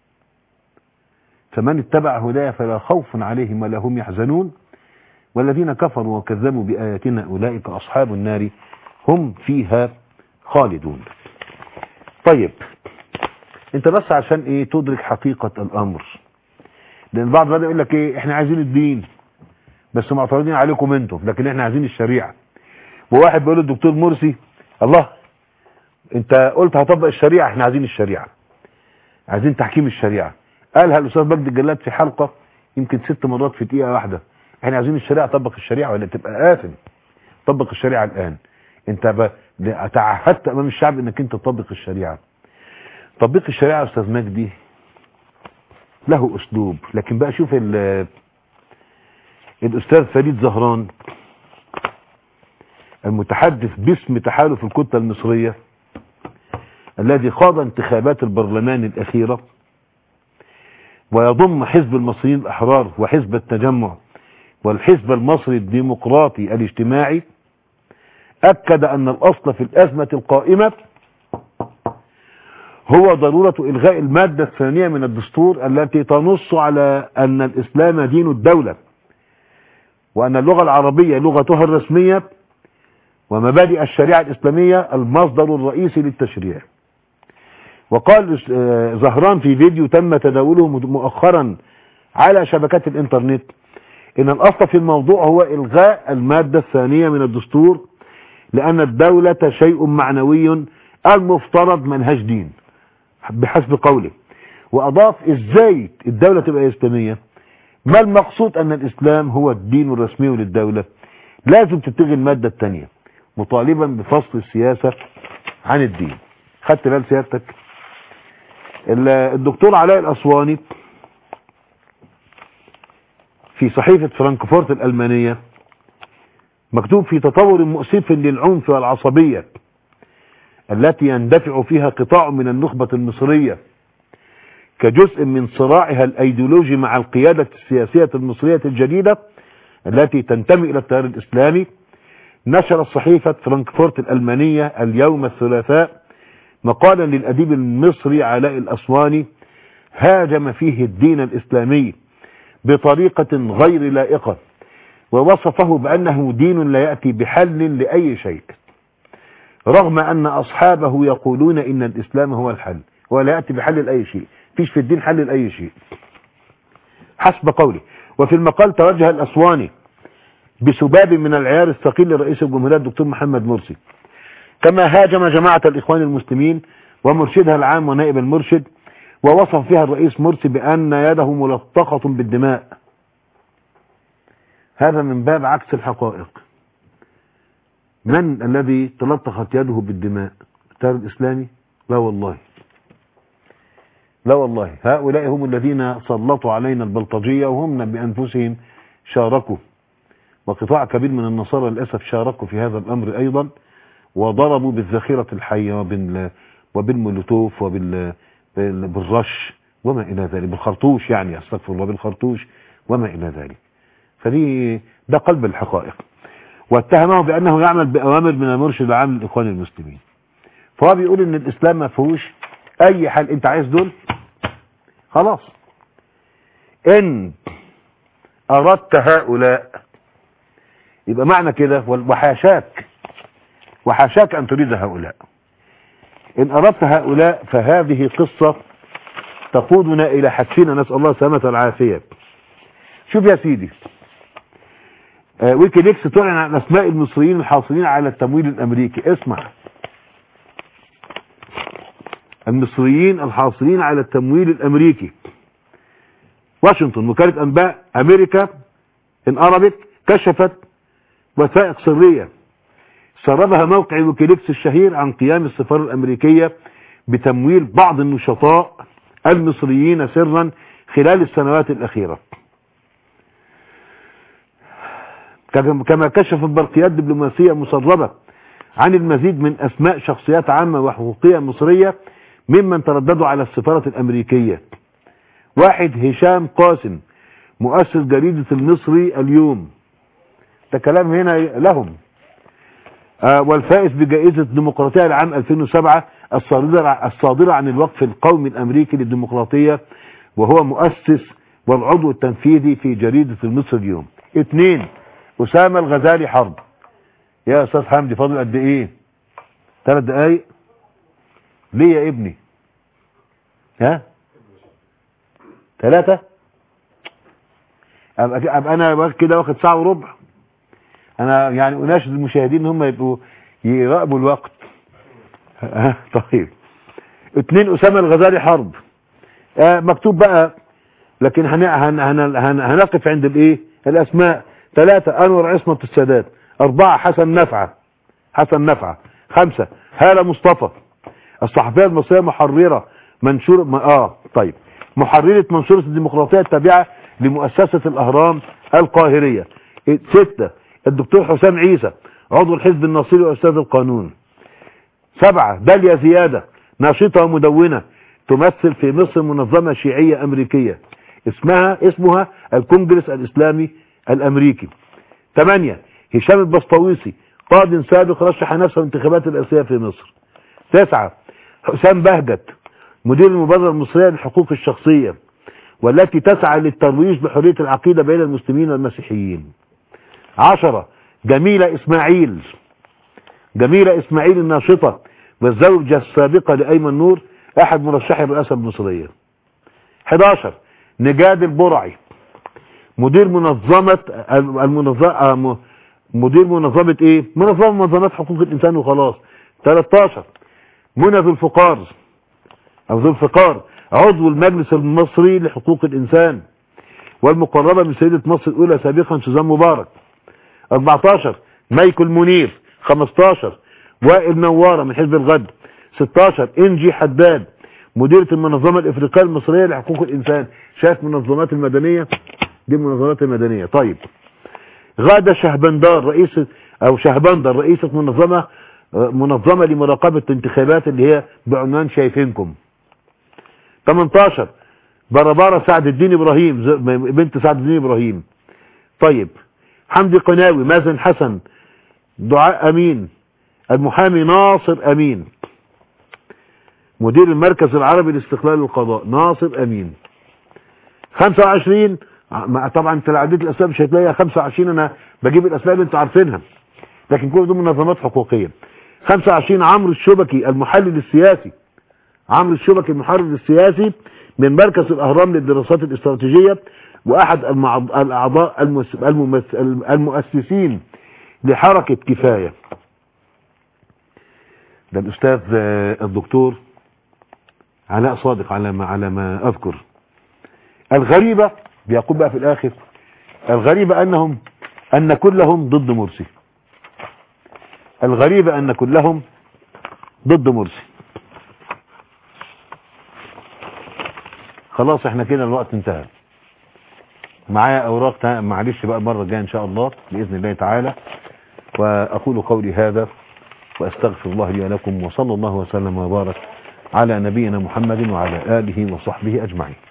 فمن اتبع هدايا فلا خوف عليهم ولا هم يحزنون والذين كفروا وكذبوا بآياتنا أولئك أصحاب النار هم فيها خالدون. طيب انت بس عشان ايه تدرك حقيقة الأمر، لأن البعض بدأ يقول لك ايه احنا عايزين الدين بس معترضين عليكم انتم، لكن احنا عايزين الشريعة. وواحد بيقول الدكتور مرسي الله انت قلت هطبق الشريعة، احنا عايزين الشريعة، عايزين تحكيم الشريعة. قالها الأستاذ مجدي الجلاد في حلقة يمكن ست مرات في دقيقة واحدة، احنا عايزين الشريعة. طبق الشريعة ولا تبقى آثم؟ طبق الشريعة الآن. انت تعهدت امام الشعب انك انت تطبق الشريعة. تطبيق الشريعة يا أستاذ مجدي له أسلوب، لكن بقى شوف الأستاذ فريد زهران المتحدث باسم تحالف الكتلة المصرية الذي خاض انتخابات البرلمان الأخيرة ويضم حزب المصريين الأحرار وحزب التجمع والحزب المصري الديمقراطي الاجتماعي، أكد أن الأصل في الأزمة القائمة هو ضرورة إلغاء المادة الثانية من الدستور التي تنص على أن الإسلام دين الدولة وأن اللغة العربية لغتها الرسمية ومبادئ الشريعة الإسلامية المصدر الرئيسي للتشريع. وقال زهران في فيديو تم تداوله مؤخرا على شبكات الإنترنت إن الأصل في الموضوع هو إلغاء المادة الثانية من الدستور لأن الدولة شيء معنوي المفترض منهج دين بحسب قوله. وأضاف إزاي الدولة تبقى إسلامية؟ ما المقصود أن الإسلام هو الدين الرسمي للدولة؟ لازم تتلغي المادة الثانية، مطالبا بفصل السياسة عن الدين. خدت بال سيادتك؟ الدكتور علاء الأسواني في صحيفة فرانكفورت الألمانية مكتوب في تطور مؤسف للعنف والعصبية التي يندفع فيها قطاع من النخبة المصرية كجزء من صراعها الأيديولوجي مع القيادة السياسية المصرية الجديدة التي تنتمي إلى التيار الإسلامي. نشرت صحيفة فرانكفورت الألمانية اليوم الثلاثاء مقالا للأديب المصري علاء الأسواني هاجم فيه الدين الإسلامي بطريقة غير لائقة ووصفه بأنه دين لا يأتي بحل لأي شيء، رغم أن أصحابه يقولون إن الإسلام هو الحل ولا يأتي بحل لأي شيء، فيش في الدين حل لأي شيء حسب قوله. وفي المقال توجه الأسواني بسباب من العيار الثقيل لرئيس الجمهورية الدكتور محمد مرسي، كما هاجم جماعة الإخوان المسلمين ومرشدها العام ونائب المرشد، ووصف فيها الرئيس مرسي بأن يده ملطخة بالدماء. هذا من باب عكس الحقائق. من الذي تلطخت يده بالدماء؟ التيار الإسلامي؟ لا والله، لا والله، هؤلاء هم الذين سلطوا علينا البلطجية وهم بأنفسهم شاركوا، وقطاع كبير من النصارى للأسف شاركوا في هذا الأمر أيضا، وضربوا بالذخيرة الحية وبال وبالمولوتوف وبالرش وما إلى ذلك، بالخرطوش يعني أستغفر الله، بالخرطوش وما إلى ذلك. فدي ده قلب الحقائق. واتهمه بأنه يعمل بأوامر من المرشد العام للإخوان المسلمين. فهو بيقول إن الإسلام ما فيهوش أي حل، أنت عايز دول خلاص، إن أردت هؤلاء يبقى معنى كده، وحاشاك وحاشاك أن تريد هؤلاء. إن أردت هؤلاء فهذه قصة تقودنا إلى حتفنا، نسأل الله السلامة والعافية. شوف يا سيدي، آه ويكيليكس تعلن عن أسماء المصريين الحاصلين على التمويل الأمريكي. اسمع، المصريين الحاصلين على التمويل الأمريكي. واشنطن، وكالة أنباء أمريكا إن أربت كشفت وثائق سرية سربها موقع ويكيليكس الشهير عن قيام السفارة الأمريكية بتمويل بعض النشطاء المصريين سرا خلال السنوات الأخيرة، كما كشفت برقيات دبلوماسية مسربة عن المزيد من أسماء شخصيات عامة وحقوقية مصرية ممن ترددوا على السفارة الأمريكية. واحد، هشام قاسم، مؤسس جريدة المصري اليوم، ده كلام هنا لهم، آه والفائز بجائزة الديمقراطية العام ألفين وسبعة الصادرة عن الوقف القومي الأمريكي للديمقراطية، وهو مؤسس والعضو التنفيذي في جريدة المصري اليوم. اثنين، أسامة الغزالي حرب. يا أستاذ حمدي فاضل قد إيه؟ ثلاث دقايق ليه يا ابني؟ ها؟ ثلاثة؟ أبقى, أبقى أنا كده واخد ساعة وربع. أنا يعني أناشد المشاهدين هم يبقوا يراقبوا الوقت. طيب. اثنين، أسامة الغزالي حرب. آه مكتوب بقى، لكن هن هن هن هن هنقف عند الإيه؟ الأسماء. ثلاثة، أنور عصمة السادات. أربعة، حسن نفعة حسن نفعة. خمسة، هالة مصطفى، الصحفية المصرية محررة منشور م... آه طيب محررة منشورة الديمقراطية التابعة لمؤسسة الأهرام القاهرية. ستة، الدكتور حسام عيسى، عضو الحزب الناصري وأستاذ القانون. سبعة، داليا زيادة، ناشطة ومدونة، تمثل في مصر منظمة شيعية أمريكية اسمها اسمها الكونجرس الإسلامي الأمريكي. ثمانية، هشام البسطويسي، قاض سابق رشح نفسه انتخابات الرئاسية في مصر. تسعة، حسام بهجت، مدير المبادرة المصرية للحقوق الشخصية، والتي تسعى للترويج بحرية العقيدة بين المسلمين والمسيحيين. عشرة، جميلة إسماعيل جميلة إسماعيل الناشطة والزوجة السابقة لأيمن نور، أحد مرشحي الرئاسة المصرية. حداشر، نجاد البرعي، مدير منظمة المنظمة مدير منظمة ايه منظمة منظمات حقوق الانسان وخلاص. تلتاشر، منى ذو الفقار او ذو الفقار، عضو المجلس المصري لحقوق الانسان والمقربة من سيدة مصر الاولى سابقا سوزان مبارك. اربعتاشر، مايكل منير. خمستاشر، وائل نوارة من حزب الغد. ستاشر، انجي حداد، مديرة المنظمة الافريقية المصرية لحقوق الانسان. شايف منظمات المدنية دي، منظمات المدنية. طيب، غادة شهبندر، رئيس او شهبندر رئيسة منظمة منظمة لمراقبة الانتخابات اللي هي بعنوان شايفينكم. تمنتاشر، بربارة سعد الدين ابراهيم، بنت سعد الدين ابراهيم. طيب، حمدي قناوي، مازن حسن، دعاء امين، المحامي ناصر امين، مدير المركز العربي لاستقلال القضاء ناصر امين. خمسة وعشرين، طبعا انت لو عديت الاسماء مش هتلاقيها خمسة وعشرين، انا بجيب الاسماء اللي انتوا عارفينها، لكن كل دول منظمات حقوقيه. خمسة وعشرين، عمرو الشبكي المحلل السياسي عمرو الشبكي المحلل السياسي من مركز الاهرام للدراسات الاستراتيجيه، واحد الاعضاء المؤسسين لحركه كفايه. ده الاستاذ الدكتور علاء صادق على ما على ما اذكر. الغريبه بيقول بقى في الاخر، الغريبه انهم ان كلهم ضد مرسي. الغريبه ان كلهم ضد مرسي. خلاص احنا كده الوقت انتهى. معايا اوراق تا- معلش بقى المره الجايه ان شاء الله باذن الله تعالى. واقول قولي هذا واستغفر الله لي ولكم، وصلى الله وسلم وبارك على نبينا محمد وعلى اله وصحبه اجمعين.